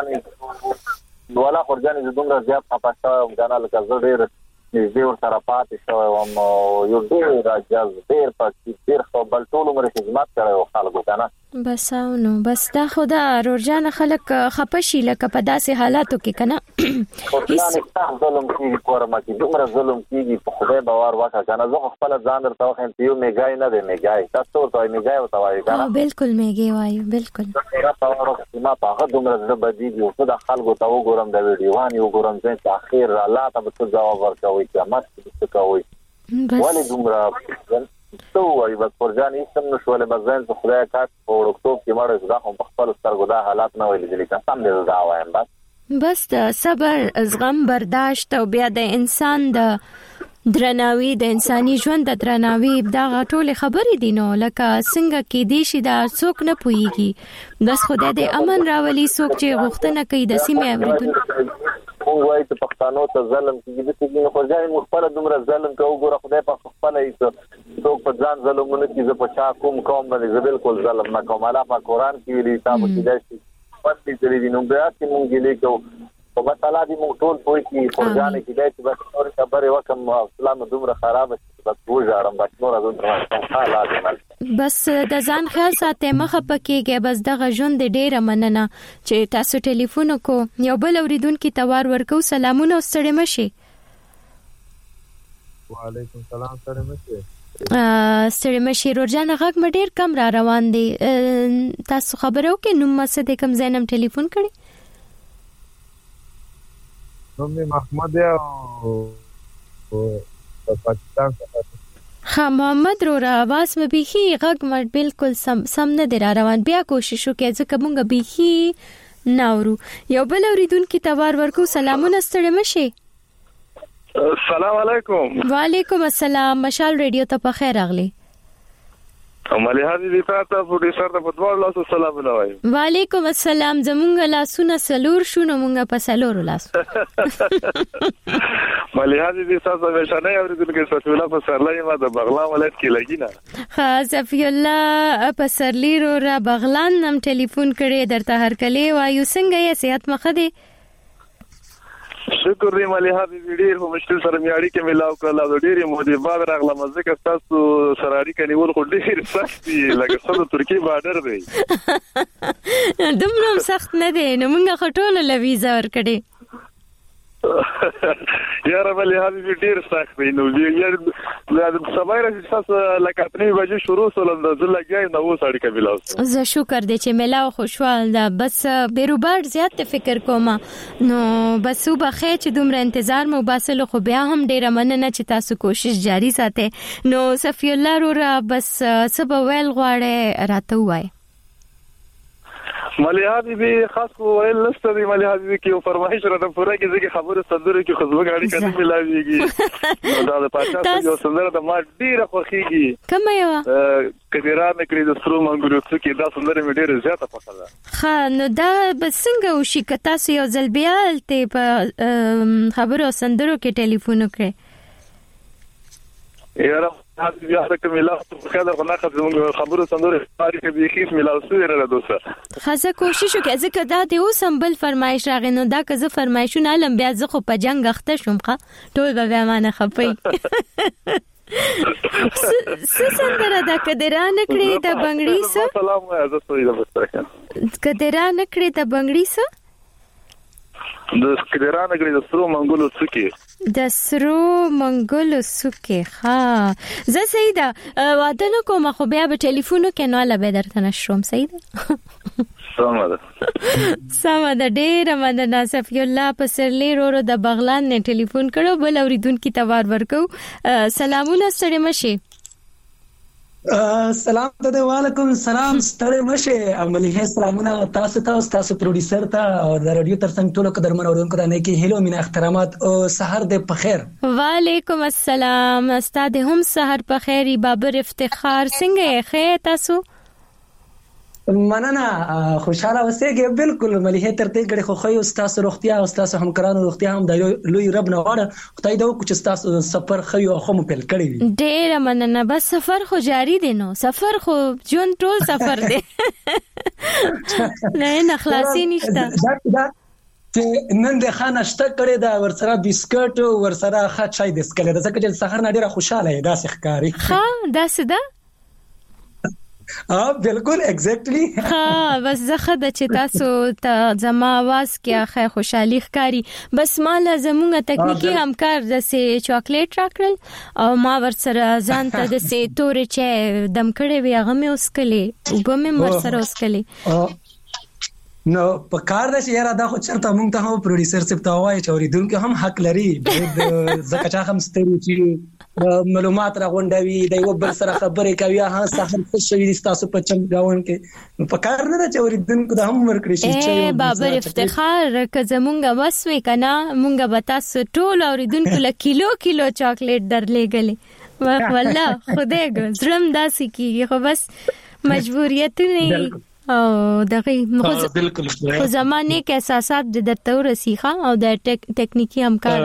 صحیح نو ولا خورجان زدون زیات خپاشته غنا لکه زه ډیر دې ور سره پاتې شو او یو ډیر راځي ډیر پاتې ډیر خو بل ټول عمر خدمت کړو خلکو کنه بس نو بس دا خدا رورجان خلک خپشي لکه په داسې حالاتو کې کنه هیڅ ظلم کیږي کورما کې دومره ظلم کیږي په خدای باور وکړه کنه زه خپل ځان درته وایم یو میګای نه دی میګای تاسو ته میګای او توای کنه بالکل میګای وایو بالکل را باور وکړه ما په هغه دومره زبدي دی او د خلکو ته وګورم د ویډیو وانی وګورم چې اخر الله ته به جواب ورکوي چې ما څه کوي ولې دومره تو وای بس فرجان هیڅ نو شوله بزن ته خدای کاټ په وړوکتوب کې مړ زدا هم په خپل سترګو دا حالات نه ویل دي چې سم دې دا وایم بس بس د صبر زغم برداشت او بیا د انسان د درناوی د انساني ژوند د درناوی دا ټول خبرې دي نو لکه څنګه کې دي شي دا څوک نه پويږي بس خدای دې امن راولي څوک چې غوښتنه کوي د سیمه اوریدونکو مونږ وایي چې پښتانو ته ظلم کیږي د دې نه خورځای مو خپل دومره ظلم کوي ګوره خدای په خپل ایسه څوک په ځان ظلمونه کوي زه په چا کوم کوم باندې بالکل ظلم نه کوم الله په قران کې ویلي تاسو کې داسې پاتې دي نو بیا چې مونږ لیکو په مثلا دې مونږ ټول پوي کې خورځان کې داسې بس اور خبره وکم اسلام دومره خراب شي بس وژارم بس نور ازو حالات بس د ځان خیال ساتئ مخه پکېږي بس دغه ژوند ډېره مننه چې تاسو ټلیفون کو یو بل اوریدونکو توار ورکو سلامونه ستړي مشي وعلیکم السلام ستړي مشي ستړي مشي رورجان غږ م ډېر کم را روان دي تاسو خبرو کې نوم څه د کم زینم ټلیفون کړی نوم محمد او پاکستان څخه ها محمد رو را आवाज مې بيخي غږ مې بالکل سم سم نه دی را روان بیا کوشش وکړه ځکه مونږ بيخي ناورو یو بل اوریدونکو توار ورکو سلامونه ستړي مشي السلام علیکم. وعلیکم السلام. مشال ریډیو ته په خیر راغلی. مليحه دې تاسو پروډوسر ته په دوه لاسو سلام وایي. وعلیکم السلام. زمونږ لاسونه سلور شونه مونږه په سلور لاس. مليحه دې تاسو به شنه اوریدونکو صفی الله په سرلای ما د بغلان ولایت کې لګینا. ها صفی الله په سرلی رو را بغلان نم ټلیفون کړي درته هر کله وایو څنګه یې صحت مخه دي؟ شکر دې مليحه دې ډېر په مشکل سره میاړي کې ملاو کړل او ډېر مودې بعد راغله مزه تاسو سره اړیکه نیول خو ډېر سخت دي لکه څنګه ترکی بارډر دی. دومره سخت نه دی نو موږ خټول له ویزا ورکړي. یاره مليحه دې ډېر سخت دی نو یاره سبا راځي تاسو لکه اپنی بجې شروع سولند زه لګیای نو و سړی کې ملاو. زه شکر دې چې ملاو خوشحال ده بس بیروبار زیات فکر کوم نو بس وبخې چې دومره انتظار مو باسل خو بیا هم ډیره مننه چې تاسو کوشش جاری ساتي. نو صفی الله رو بس سبا ویل غواړي راته وای. مليحه دې خاص ویل لسته دی مليحه دې کې فرمایش را ده پوره کې چې خبره صدره کې خو زما غاړي کنه ملاويږي. دا د پاتہ یو سندره د ما ډیره خوخيږي. کوم یو؟ کډیران کړی د سترو منګورو څخه دا سندره مې ډیره زیاته خوښه ده. ها نو دا بس څنګه وشي که تاسو یو ځل بیا ته په خبرو سندرو کې ټلیفون وکړئ؟ یاره حاضر بیا تک ملاو خاله خو نه خبرو خبرو سندره تاریخ به هیڅ ملاو سره را دوسه. خاصه کوشش وکړه ځکه دا د اوس هم بل فرمایش راغی نو دا که زه فرمایشونه علم بیا زه خو په جنگ اخته شوم ښه ټول به بیا مانه خپي. څه سندره دا کدرا نکړې د بنگړی سره؟ سلام عزت سوي د بستر کدرا نکړې د بنگړی سره؟ د کدرا نکړې د سترو منګولو څخه د سرو منګولو څخه. ها زه سیدا واده نه کوم خو بیا په ټلیفون کې نو لا به درته نشوم. سیدا سلام ده سلام ده ډېر مننه. صفی الله په سرلی رو د بغلان نه ټلیفون کړو بل اوریدونکو ته وار ورکو. سلامونه ستړي مشي. سلام ته وعلیکم السلام ستړي مشه. مليحه سلامونه تاسو ته تاسو پروډوسر ته او د رادیو ترڅنګ ټولو قدرمن اوریدونکو ته نه کې هلو مینا احترامات او سحر دې په خیر. وعلیکم السلام. استاد هم سحر په خیر. بابر افتخار څنګه ښه تاسو؟ مننه خوشاله اوسېږي. بالکل مليحه ترته غړي خو خو استاد روغتیا او استاد همکارانو روغتیا هم د لوی رب نه غواړه خدای دا وکړي چې تاسو سفر خو یو خو مپل کړی وي. ډېر مننه. بس سفر خو جاری دی نو سفر خو جون ټول سفر دی نه نه خلاصي نشته. چې نن د خانه شته کړي دا ورسره بسکټ او ورسره ښه چای د سکلې دا ځکه چې سحر نه ډیره خوشاله ده داسې ښکاری. ها داسې ده. ها بالکل ایگزیکټلی. ها بس زخه د چې تاسو ته زما आवाज کې اخه خوشحالي ښکاری. بس مال زموږه تکنیکی همکار د سي چاکلیټ راکړل او ما ورسره ځان ته د سي تورې چې دم کړې وي هغه مې اوسکلې او به مې ورسره اوسکلې. نو په کار د شهره دا خو چرته مونږ ته هم پروډوسر سپ ته وایي چې اوریدونکو هم حق لري زکه چې هم ستوري چې معلومات راغونډوي د یو بل سره خبرې کوي ها سحر څه شوی دي تاسو په چم گاون کې په کار نه چې اوریدونکو د هم ورکړي شي چې بابر افتخار که زمونږه وسوي کنه مونږه به تاسو ټول اوریدونکو له کیلو کیلو چاکلیټ درلېګلې والله خدای ګل زرم داسې کیږي خو بس مجبوریتونه او دغه بالکل خو زمانه کې احساسات د درته ورسیخه او د ټیکنیکی همکار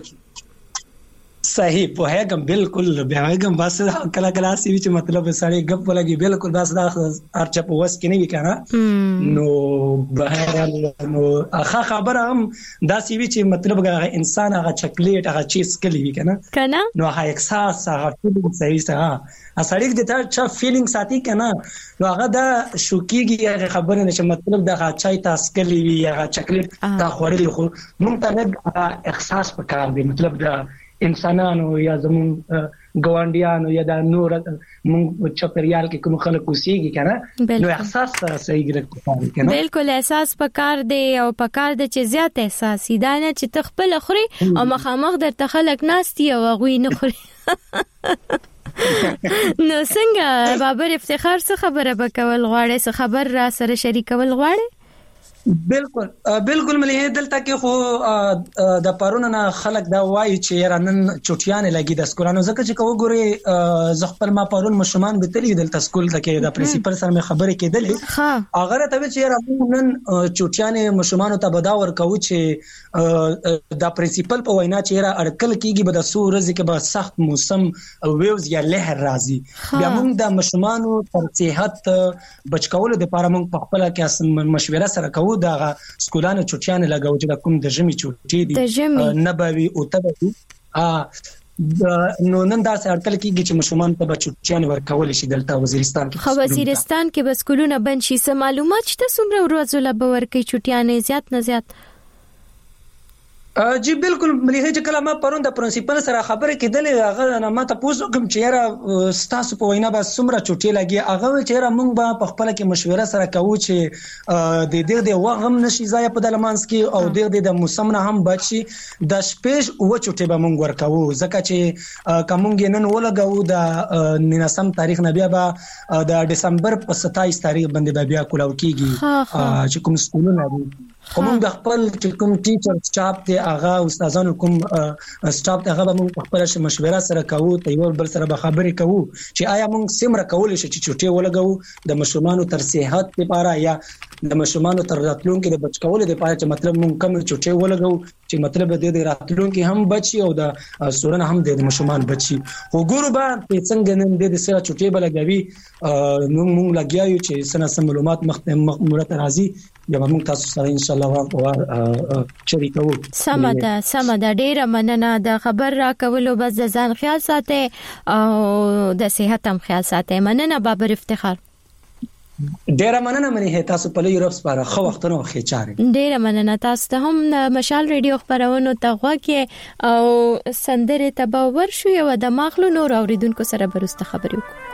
صحیح په هغه بالکل به هغه بس کلا کلا سی چې مطلب سړی غپ ولګي بالکل بس دا ارچ په وس کې نه وی کنه نو بهر نو اخا خبر هم دا سی چې مطلب هغه انسان هغه چاکلیټ هغه چیز کلی وی کنه کنه نو هغه احساس هغه فیلینګ صحیح څه اسړی د تا چا فیلینګ ساتي کنه نو هغه دا شوکیږي هغه خبره نشه مطلب دا چای تاسو کلی وی هغه چاکلیټ تا خوري خو مونږ ته احساس پکار دی مطلب دا انسانانو یا زمون ګوانډیانو یا د نور مونږ چاپریال کې کوم خلک اوسېږي کنه نو احساس صحیح ګرځي کنه بالکل احساس پکار دی او پکار دی چې زیات احساس دی نه چې تخپل خوري او مخامخ در تخلق ناستي او غوي نه خوري نو څنګه بابر افتخار څه خبره وکول غواړي څه خبر را سره شریکول غواړي بالکل بالکل ملي دلته کې خو د پرونه نه خلک دا وایي چې رانن چټیان لګي د سکولانو ځکه چې کو ګوري ز خپل ما پرون مشمان به تللی دلته سکول ته کې د پرنسپل سره مې خبرې کېدلې هغه ته چې رانن چټیان مشمانو ته بدا ورکو چې د پرنسپل په وینا چې را اړکل کېږي به د سورز کې به سخت موسم ویوز یا لهر راځي بیا موږ د مشمانو پر صحت بچکولو لپاره موږ په خپل کې مشوره سره کوو دا سکولانو چټیان لګاو چې کوم د ژمي چټي دي نبوي او تبوي ا نو نن دا سرکل کېږي چې مشومان ته چټیان ورکول شي دلته وزیرستان کې خو وزیرستان کې بس سکولونه بند شي سم معلومات چې څومره ورځو لا به ورکې چټیان زیات نه زیات جی بالکل ملي چې کله ما پرون د پرنسپل سره خبرې کېدلې هغه نه ما تاسو کوم چې را ستاسو په وینا به سمره چټي لګي هغه چې را موږ به په خپل کې مشوره سره کوو چې د دې د وغم نشي ځای په دلمانس کې او د دې د موسم نه هم بچي د شپږ او چټي به موږ ورکوو ځکه چې کومګ نن ولګو د ننسم تاریخ نه بیا به د دسمبر په ستایس تاریخ باندې بیا کولاو کیږي چې کوم سکولونه دي کوم د خپل چې کوم ټیچر سټاف ته هغه استادانو کوم سټاف ته هغه موږ خپل مشوره سره کوو ته یو بل سره به خبرې کوو چې آیا موږ سمره کول شي چې چټي ولګو د مشمانو تر صحت لپاره یا د مشمانو تر راتلونکو د بچکول لپاره چې مطلب موږ کوم چټي ولګو چې مطلب د دې راتلونکو هم بچي او د سورن هم د مشمان بچي وګورو به څنګه نن د سره چټي بلګوي نو موږ لګیاو چې سنا سم معلومات مخمورت راځي یا موږ تاسو سره ان شاء الله شریکو سمدا سمدا ډیره مننه د خبر را کولو بس د ځان خیال ساتي او د صحت هم خیال ساتي مننه بابر افتخار ډیره مننه منی تاسو په یورپ سپاره خو وختونو خې چاره ډیره مننه تاسو ته هم مشال ریډیو خبرونه ته غوږی او سندره تباور شو یو د ماخلو نور اوریدونکو سره برسته خبرې وکړو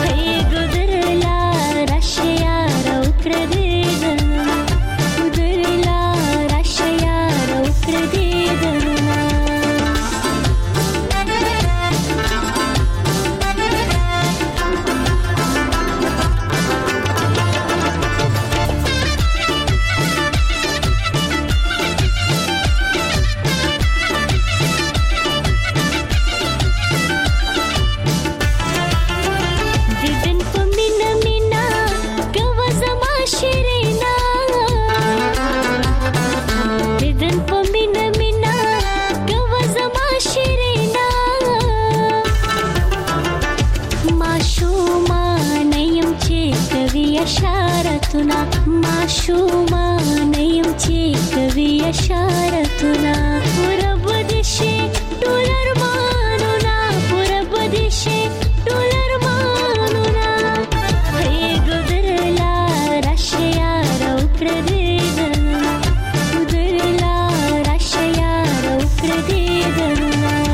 Udar اشارتونه ماشومان یم چې کوي اشارتونه پوره بده شي ټول ارمانونه پوره بده شي ټول ارمانونه هي ګدرلا راشه یار او پردیدنه ګدرلا راشه یار او پردیدنه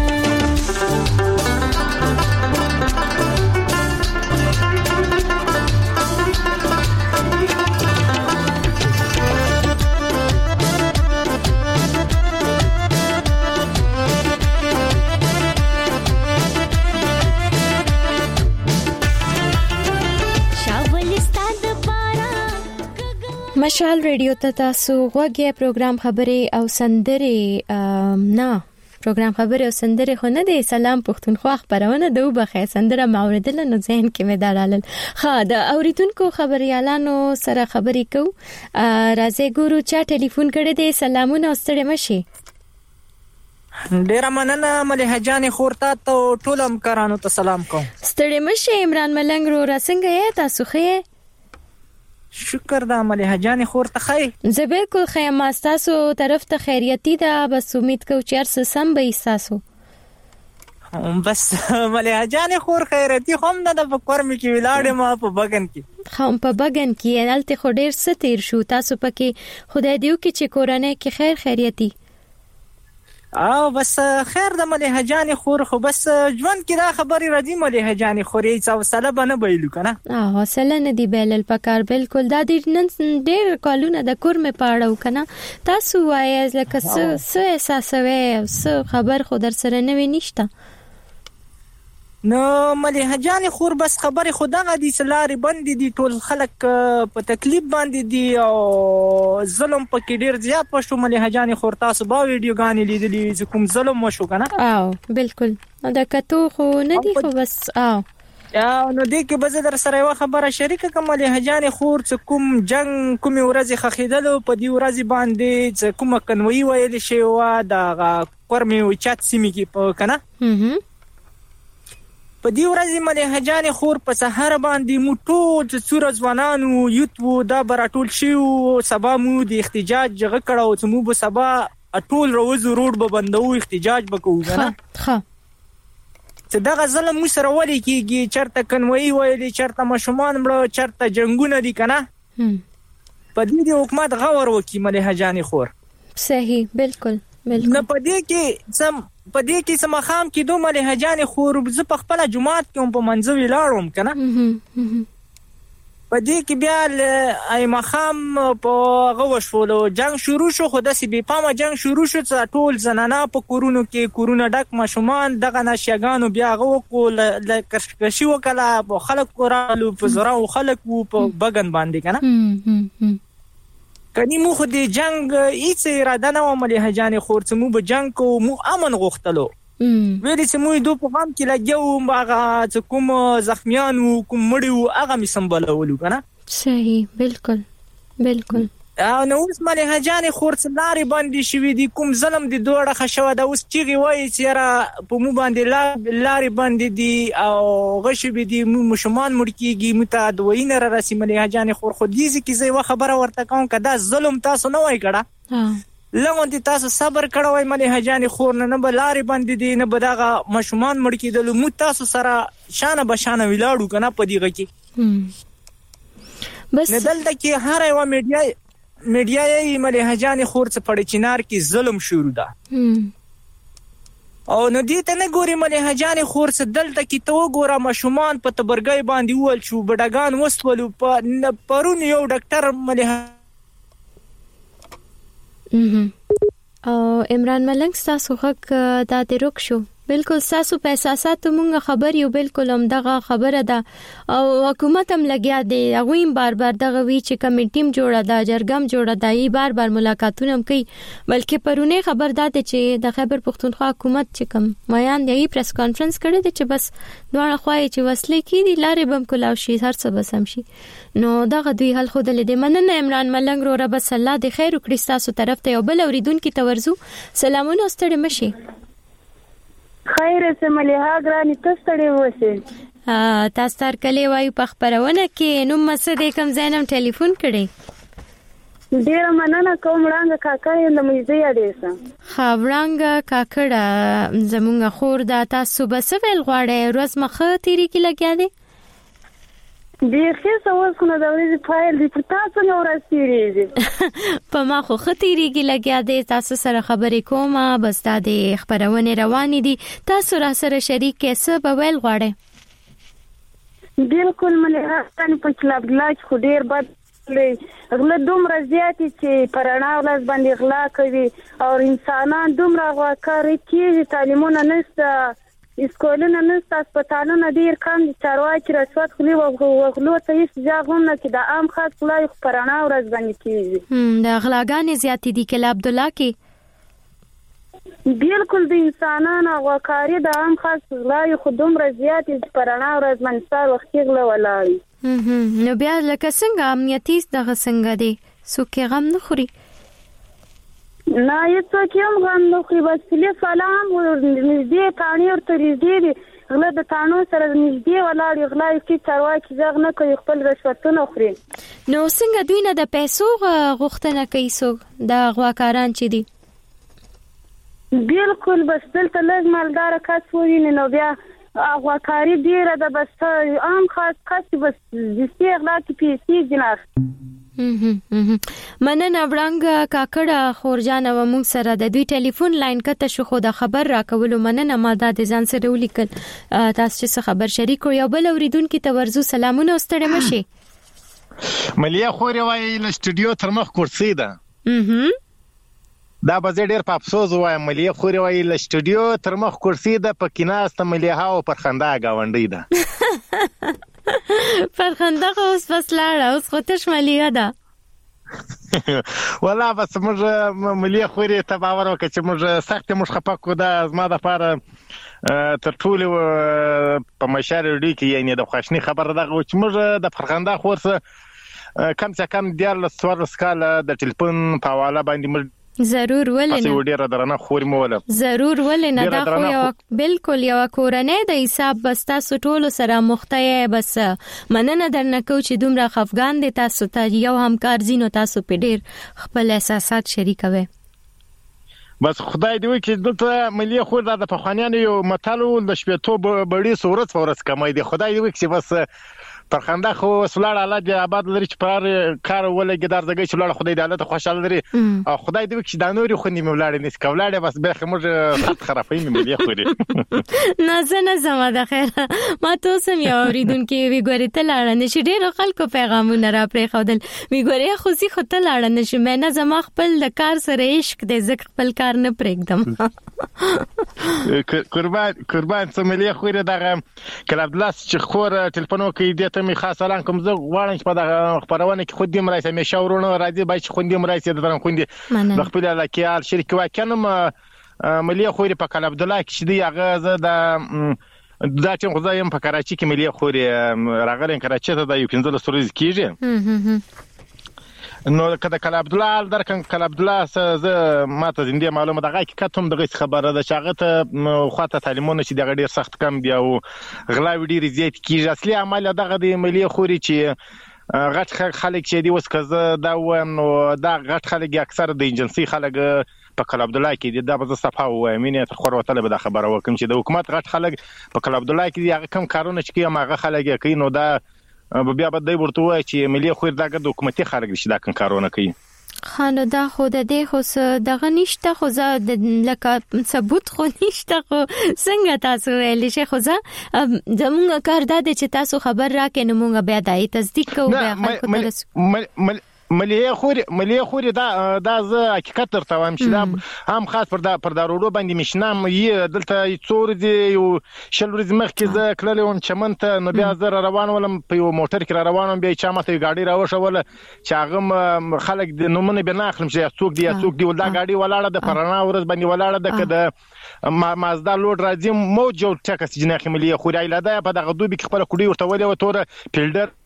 مشال ریډیو ته تاسو غوږی پروګرام خبرې او سندرې نه پروګرام خبرې او سندرې خو نه دی سلام پښتونخوا خبرونه د وبخې سندره موردل نو ذهن کې مې دالل خا د اوریدونکو خبريالانو سره خبرې کو راځي ګورو چا ټلیفون کړی دی سلامونه واستړې مشي ډیر مننه مليحه جان خورتا ته ټول همکارانو ته سلام کوم ستړې مشي عمران ملنګ رو راسنګ یې تاسو خې شکر دا مليحه جان خورته خی زه بالکل خیم تاسو طرف ته خیریتی ده بس امید کو چیرس سم به تاسو بس مليحه جان خور خیریتی هم نه د فکر مې کې ولاړې ما په بغن کې هم په بغن کې نلته خو ډیر ستیر شو تاسو پکې خدای دیو کې چې کورانه کې خیر خیریتی او بس خیر د مليحه جان خور خو بس ژوند کې دا خبري ردی مليحه جان خورې څو ساله بنه بیلو کنه اه حوصله نه دی بیلل پکار بالکل دا د نن ډیر کالونه د کور مې پاړو کنه تاسو وایي لکه څه څه احساسوي څه خبر خو در سره نه وي نشته نو مليحه جان خور بس خبره خدغه دي سلاري باندې دي ټول خلک په تکلیف باندې دي او ظلم پکې ډیر زیات پښتو مليحه جان خور تاسو با ویډیو غانې لیدلې چې کوم ظلم وشو کنه او بالکل دا کتو خو نه دي خو بس او یا نو دې کې به در سره یو خبره شریکه کوم مليحه جان خور چې کوم جنگ کوم ورځ خخیدلو په دې ورځ باندې چې کوم کنوي ویل شي وا د قرمي او چات سیمه کې په کنه په دې ورځ مليحه جان خور په سحر باندې مو ټول څور ځوانانو یوتو دا براټول شو سبا مو د احتجاج جګه کړو چې مو به سبا ټول روزو روډ به بندو احتجاج وکړو ها ها چې دا ظلم مو سره ولي کیږي چرته کنوي وایي چرته مشومان مړ چرته جنگونه دي کنه په دې حکومت غور وکي مليحه جان خور صحیح بالکل بالکل نه په دې کې سم په دې کې سم خام کې دوه مليحه جان خور ز په خپل جمعات کې په منځوي لاړم کنه په دې کې بیا اي مخام په غوښولو جنگ شروع شو خو د سی بي پامه جنگ شروع شو چې ټول زنانه په کورونو کې کورونه ډک مشومان دغه نشيګانو بیا غو کول د کشکشي وکړه په خلک کورالو په زرا او خلک په بغن باندې کنه کني مو خو د جنگ هیڅ اراده نه و مليحه جان خور چې مو به جنگ کو مو امن غوښتلو ویل چې مو دوه په غام کې لګیو هغه چې کوم زخمیان او کوم مړیو هغه می سمبلولو کنه صحیح بالکل بالکل او نو اوس مليحه جان خور څلاري باندې شوې دي کوم ظلم دي دوړه خشوه دا اوس چیغي وایي چې را په مو باندې لاري باندې دي او غشي دي مو مشمان مړکیږي متعدوین را رسي مليحه جان خور خو دي چې زه خبره ورته کوم کدا ظلم تاسو نه وای کړه لغون دي تاسو صبر کړوي مليحه جان خور نه به لاري باندې دي نه بداغه مشمان مړکیدل مو تاسو سره شانه بشانه ویلاړو کنه په دیغه کې بس نه دلته کې هر یو میډیا میډیا یې مليحه جان خور څخه پړې چنار کې ظلم شروع ده او نو دې ته نه ګوري مليحه جان خور څخه دلته کې تو ګوره مشومان په تبرګي باندې ول شو بډاګان وسولو په پرون یو ډاکټر مليحه او عمران ملنګ تاسو حق دا د روک شو بالکل تاسو په اساسات مونږ خبر یو بالکل هم دغه خبره ده او حکومت هم لګیا دی هغه بار بار دغه وی چې کمیټیم جوړه ده جرګم جوړه ده ای بار بار ملاقاتونه هم کوي بلکې پرونه خبر ده چې د خیبر پختونخوا حکومت چې کوم میان دی پریس کانفرنس کړی دی چې بس دوه خوای چې وسلې کیدی لارې بم کولاو شي هر څه بسم شي نو دغه دوی حل خود لیدې مننه عمران ملنګ رو رب الله د خیر وکړي تاسو طرف ته یو بل اوریدونکو تورزو سلامونه ستړي مشي خیر سه مليحه ګراني تستړي وسه تاسو تر کله وایو په خبرونه کې نو مسدې کوم زینم ټلیفون کړي ډیر مننه کوم وړاندې کاکا یې لمېږي اډیسه خبرنګ کاکړه زمونږ خور دا تاسو به سویل غواړي روز مخه تیری کې لګیا دي بیخي سوال خو نه دا ورځ فایل دی په تاسو نه ورسېږي په ما خو ختیری کې لګیا دي تاسو سره خبرې کومه بس دا د خبرونه روانې دي تاسو را سره شریک کیسه به ویل غواړي بالکل مې راځي په کلاب لاچ خو ډیر بد غلا دومره زیاتې چې پرانا ولس باندې غلا کوي او انسانان دومره غواکار کیږي تعلیمونه نشته اسکولونه نشته هسپتالونه ډیر کم دي چارواکي رشوت خوري او غلو ته هیڅ ځای هم نه چې د عام خلک غلا خو پرانا ورځ باندې کیږي د غلاګانې زیاتې دي کله عبد الله کې بالکل د انسانانو غواکاري د عام خلک غلا خو دومره زیاتې چې پرانا ورځ باندې سار وخت غلا ولاړي نو بیا لکه څنګه امنیتي دغه څنګه دي څوک غم نه خوري نه یې څوک هم غم نه خوري بس پولیس سلام نږدې تانې ورته نږدې دي غلا د تانو سره نږدې ولاړ غلا کې چارواکي ځغ نه کوي خپل رشوتونه خوري نو څنګه دوی نه د پیسو غوښتنه کوي څوک د غواکاران چې دي بالکل بس دلته لږ مالدار کس وویني نو بیا غواکاري ډیره ده بس عام خاص کس بس د سی غلا کې پیسې جناح مننه وړاندې کاکړه خورجان او موږ سره د دوی ټلیفون لاین کته شو خو د خبر راکولو مننه ما د ځان سره ولیکل تاسو چې خبر شریک یو بل اوریدونکو ته ورزو سلامونه ستړي مشي ملیا خوري وای ل سټوډیو تر مخ کورسي ده دا به ډیر په افسوس وایم ملیا خوري وای ل سټوډیو تر مخ کورسي ده په کیناست ملیا هاو پر خندا گاونډي ده پر خندا اوس فصلاړه اوس خو تش ملیا ده ولا بس موږ ملي خوري ته باور وکړي چې موږ سخت موږ خپکو دا زما د پاره تر ټولو په مشاري ډی کې یعنی د خوښنی خبر ده چې موږ د فرخنده خورسه کم څه کم ډیر لسور سکاله د ټلیفون په حواله باندې موږ ضرور ولنه تاسو ډیره درنه خوري مولا ضرور ولنه دا خو یو بالکل یو کورنۍ د حساب بس تاسو ټول سره مخته بس مننه درنه کو چې دومره خفغان دي تاسو ته یو همکار زینو تاسو په ډیر خپل احساسات شریکوي بس خدای دې وکړي دلته ملي خور د پخوانیانو یو متالو د شپېتو بړی صورت فورس کمای دي خدای دې وکړي بس پرخنده خو سولار الله دې آباد لري چې پر کار ولګي درځي چې لړ خدای دې حالت خوشاله لري او خدای دې وکړي د نوري خو نیمه ولاړ نه سکولاړ بس به موږ خط خرافې مې ملي خوري نه زنه زما د خیر ما تاسو مې اوریدونکو وی ګوري ته لاړ نه شي ډېر خلکو پیغامونه را پرې خودل وی ګوري خو سي خو ته لاړ نه شي مې نه زما خپل د کار سره عشق دې زک خپل کار نه پرېږدم قربان قربان سملي خوري دغه کله بلاس چې خور ټلیفون کوي دې ته می خاص الان کوم زه غواړم چې په دغه خبرونه کې خود دې مرایسه مې شاورونه راځي باید چې خود دې مرایسه د درن خوندې د خپل علاقې شریک واکنم ملي خوري په کله عبد الله کې دې هغه زه د دا چې خو زایم په کراچي کې ملي خوري راغلم کراچي ته د یو پنځه ستوريز کیږي نو کله کله عبد الله درکن کله عبد الله زه ماته زنده معلومه دغه کې کتم دغه خبره ده چې هغه ته خواته تعلیمونه چې دغه ډیر سخت کم دی او غلاوی ډیر زیات کیږي اصلي عمل دغه د ملي خوري چې غټ خلک چې دی وس کزه دا و نو دا غټ خلک اکثر د ایجنسی خلک په کله عبد الله کې دا به صفه و امینه تر خور وتله به خبره وکم چې د حکومت غټ خلک په کله عبد الله کې هغه کم کارونه چې کوي هغه خلک کوي نو دا بیا به دای ورته وای چې ملي خو دغه د حکومتي خلک چې دا کم کارونه کوي خانو دا خو د دې خو دغه نشته خو زه لکه ثبوت خو نشته خو څنګه تاسو ویلې شي خو زه زموږ کار دا دی چې تاسو خبر راکې نو موږ بیا دای تصدیق کوو بیا خلکو ته رسو ملي خوري ملي خوري دا دا زه حقیقت درته وایم چې دا هم خاص پر دا پر دارولو باندې مشنام یي دلته څور دي یو شل ورځې مخکې زه کللون چمن ته نو بیا زه روان ولم په یو موټر کې روانم بیا چا ماته گاډي راوښول چې هغه خلک د نومونه به نه اخلم چې څوک دی څوک دی ولدا گاډي ولاړه د پرانا ورځ باندې ولاړه د کده مازدا لوډ راځي موج او ټکس جناخ ملي خوري ایلاده په دغه دوبي خپل کډي ورته ولې و تور فیلډر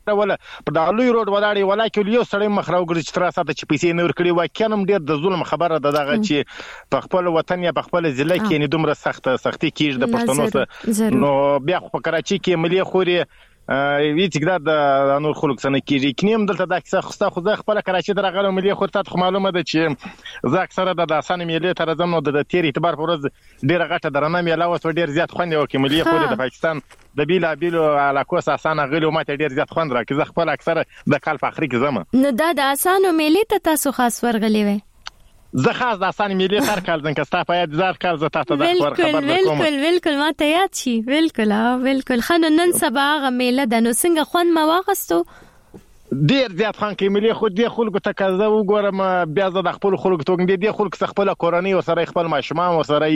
ولا په د لوی روډ ولاړې ولکه یو سړی مخ راوګرځي چې تر اساته چې پیسې نور کړی وای کنم ډیر د ظلم خبره ده دغه چې په خپل وطن یا په خپل ضلع کې نه دومره سخت سختي کیږي د پښتنو نو بیا په کراچي کې ملي خوري ویټ د نور خلک څنګه کیږي کینم دلته د اکثر خسته خو ځ خپل کراچي درغله ملي خورته خو معلومه ده چې ځ اکثر د اسانه ملي تر زمنو د تیر اعتبار پر ورځ ډیره غټه درنه ملي اوس ډیر زیات خوند وکي ملي خوري د پاکستان د بیلا بیلو علاقو اساسانه غلو ماته ډیر زیات خوند راکې ځ خپل اکثر د کال په اخر کې زمه نو دا د اسانه ملي ته تاسو خاص ورغلی وي زه خاص د اسانه ملي هر کال ځکه ستا په یاد زار کال زه تاسو د خبر خبر کوم بالکل بالکل ما ته یاد شي بالکل بالکل خنن نن سبا غ میله د نو څنګه خوند ما واغستو ډیر زیات خان کې ملي خو دې خلکو ته کزه وګورم بیا زه د خپل خلکو ته دې خلکو خپل کورنۍ او سره خپل ماشومان او سره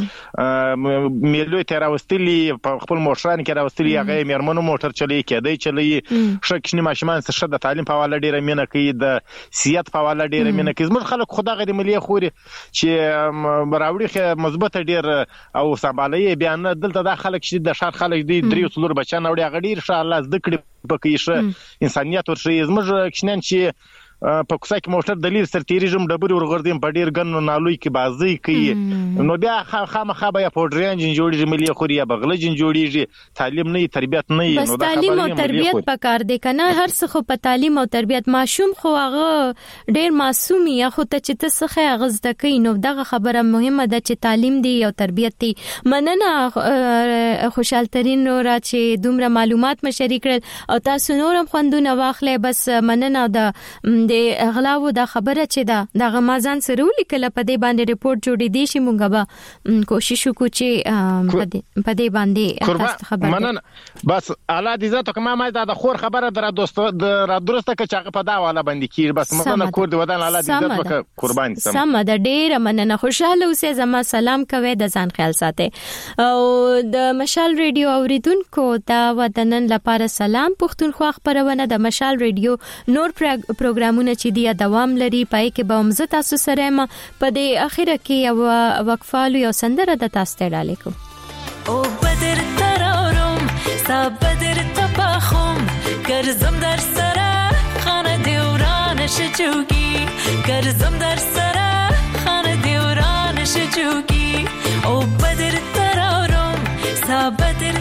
میلو ته راوستلی په خپل موشران کې راوستلی هغه میرمنو موټر چلی کېدای چلی شکشنی ماشومان سره د تعلیم په حواله ډیره مینه کوي د سیاست په حواله ډیره مینه کوي زموږ خلک خدای غوډه ملي خوري چې راوړي مثبت ډیر او سمبالي بیان دلته د خلک چې د شهر خلک دی دریو څلور بچان وړي غډیر ان شاء الله زده کړي پکې انسانيت ورشي زموږ کښنن چې په کوڅه کې موټر دلیل سر تیریږم ډبري ورغردیم په ډیر ګن نالوي کې بازي کوي نو بیا خامخا به په ډرین جن جوړیږي ملي خوري یا بغل جن جوړیږي تعلیم نه تربيت نه نو دا تعلیم او تربيت پکار دی کنه هر څه خو په تعلیم او تربيت ماشوم خو هغه ډیر معصومي یا خو ته چې ته څه غزده کوي نو دغه خبره مهمه ده چې تعلیم دی او تربيت دی مننه خوشحال ترين را چې دومره معلومات مشاري کړل او تاسو نورم خوندونه واخلې بس مننه د د اغلاو د خبره چې دا د غمازان سره ولیکل په دې باندې ریپورت جوړې دي چې مونږ به کوشش وکړو چې په دې باندې خبره مننه بس اعلی دي زه ته کومه ما د خور خبره در دوست د درسته کې چې په دا والا باندې کیر بس مننه کور دی ودان اعلی دي زه ته قربان سم سم د ډیره مننه خوشاله اوسه زما سلام کوي د ځان خیال ساتي او د مشال ریډیو اوریدونکو دا ودنن لپاره سلام پښتونخوا خبرونه د مشال ریډیو نور پروګرام چې دی دوام لري پای کې به موږ تاسو سره ما په دې اخیره کې یو وقفالو یو سندره د تاسو ته علیکم او بدر ترورم صاحب بدر تپخم ګرځم در سره خانه دیوران شجوگی ګرځم در سره خانه دیوران شجوگی او بدر ترورم صاحب بدر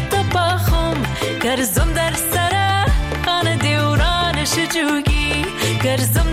تپخم ګرځم در سره خانه دیوران شجوگی ګرځم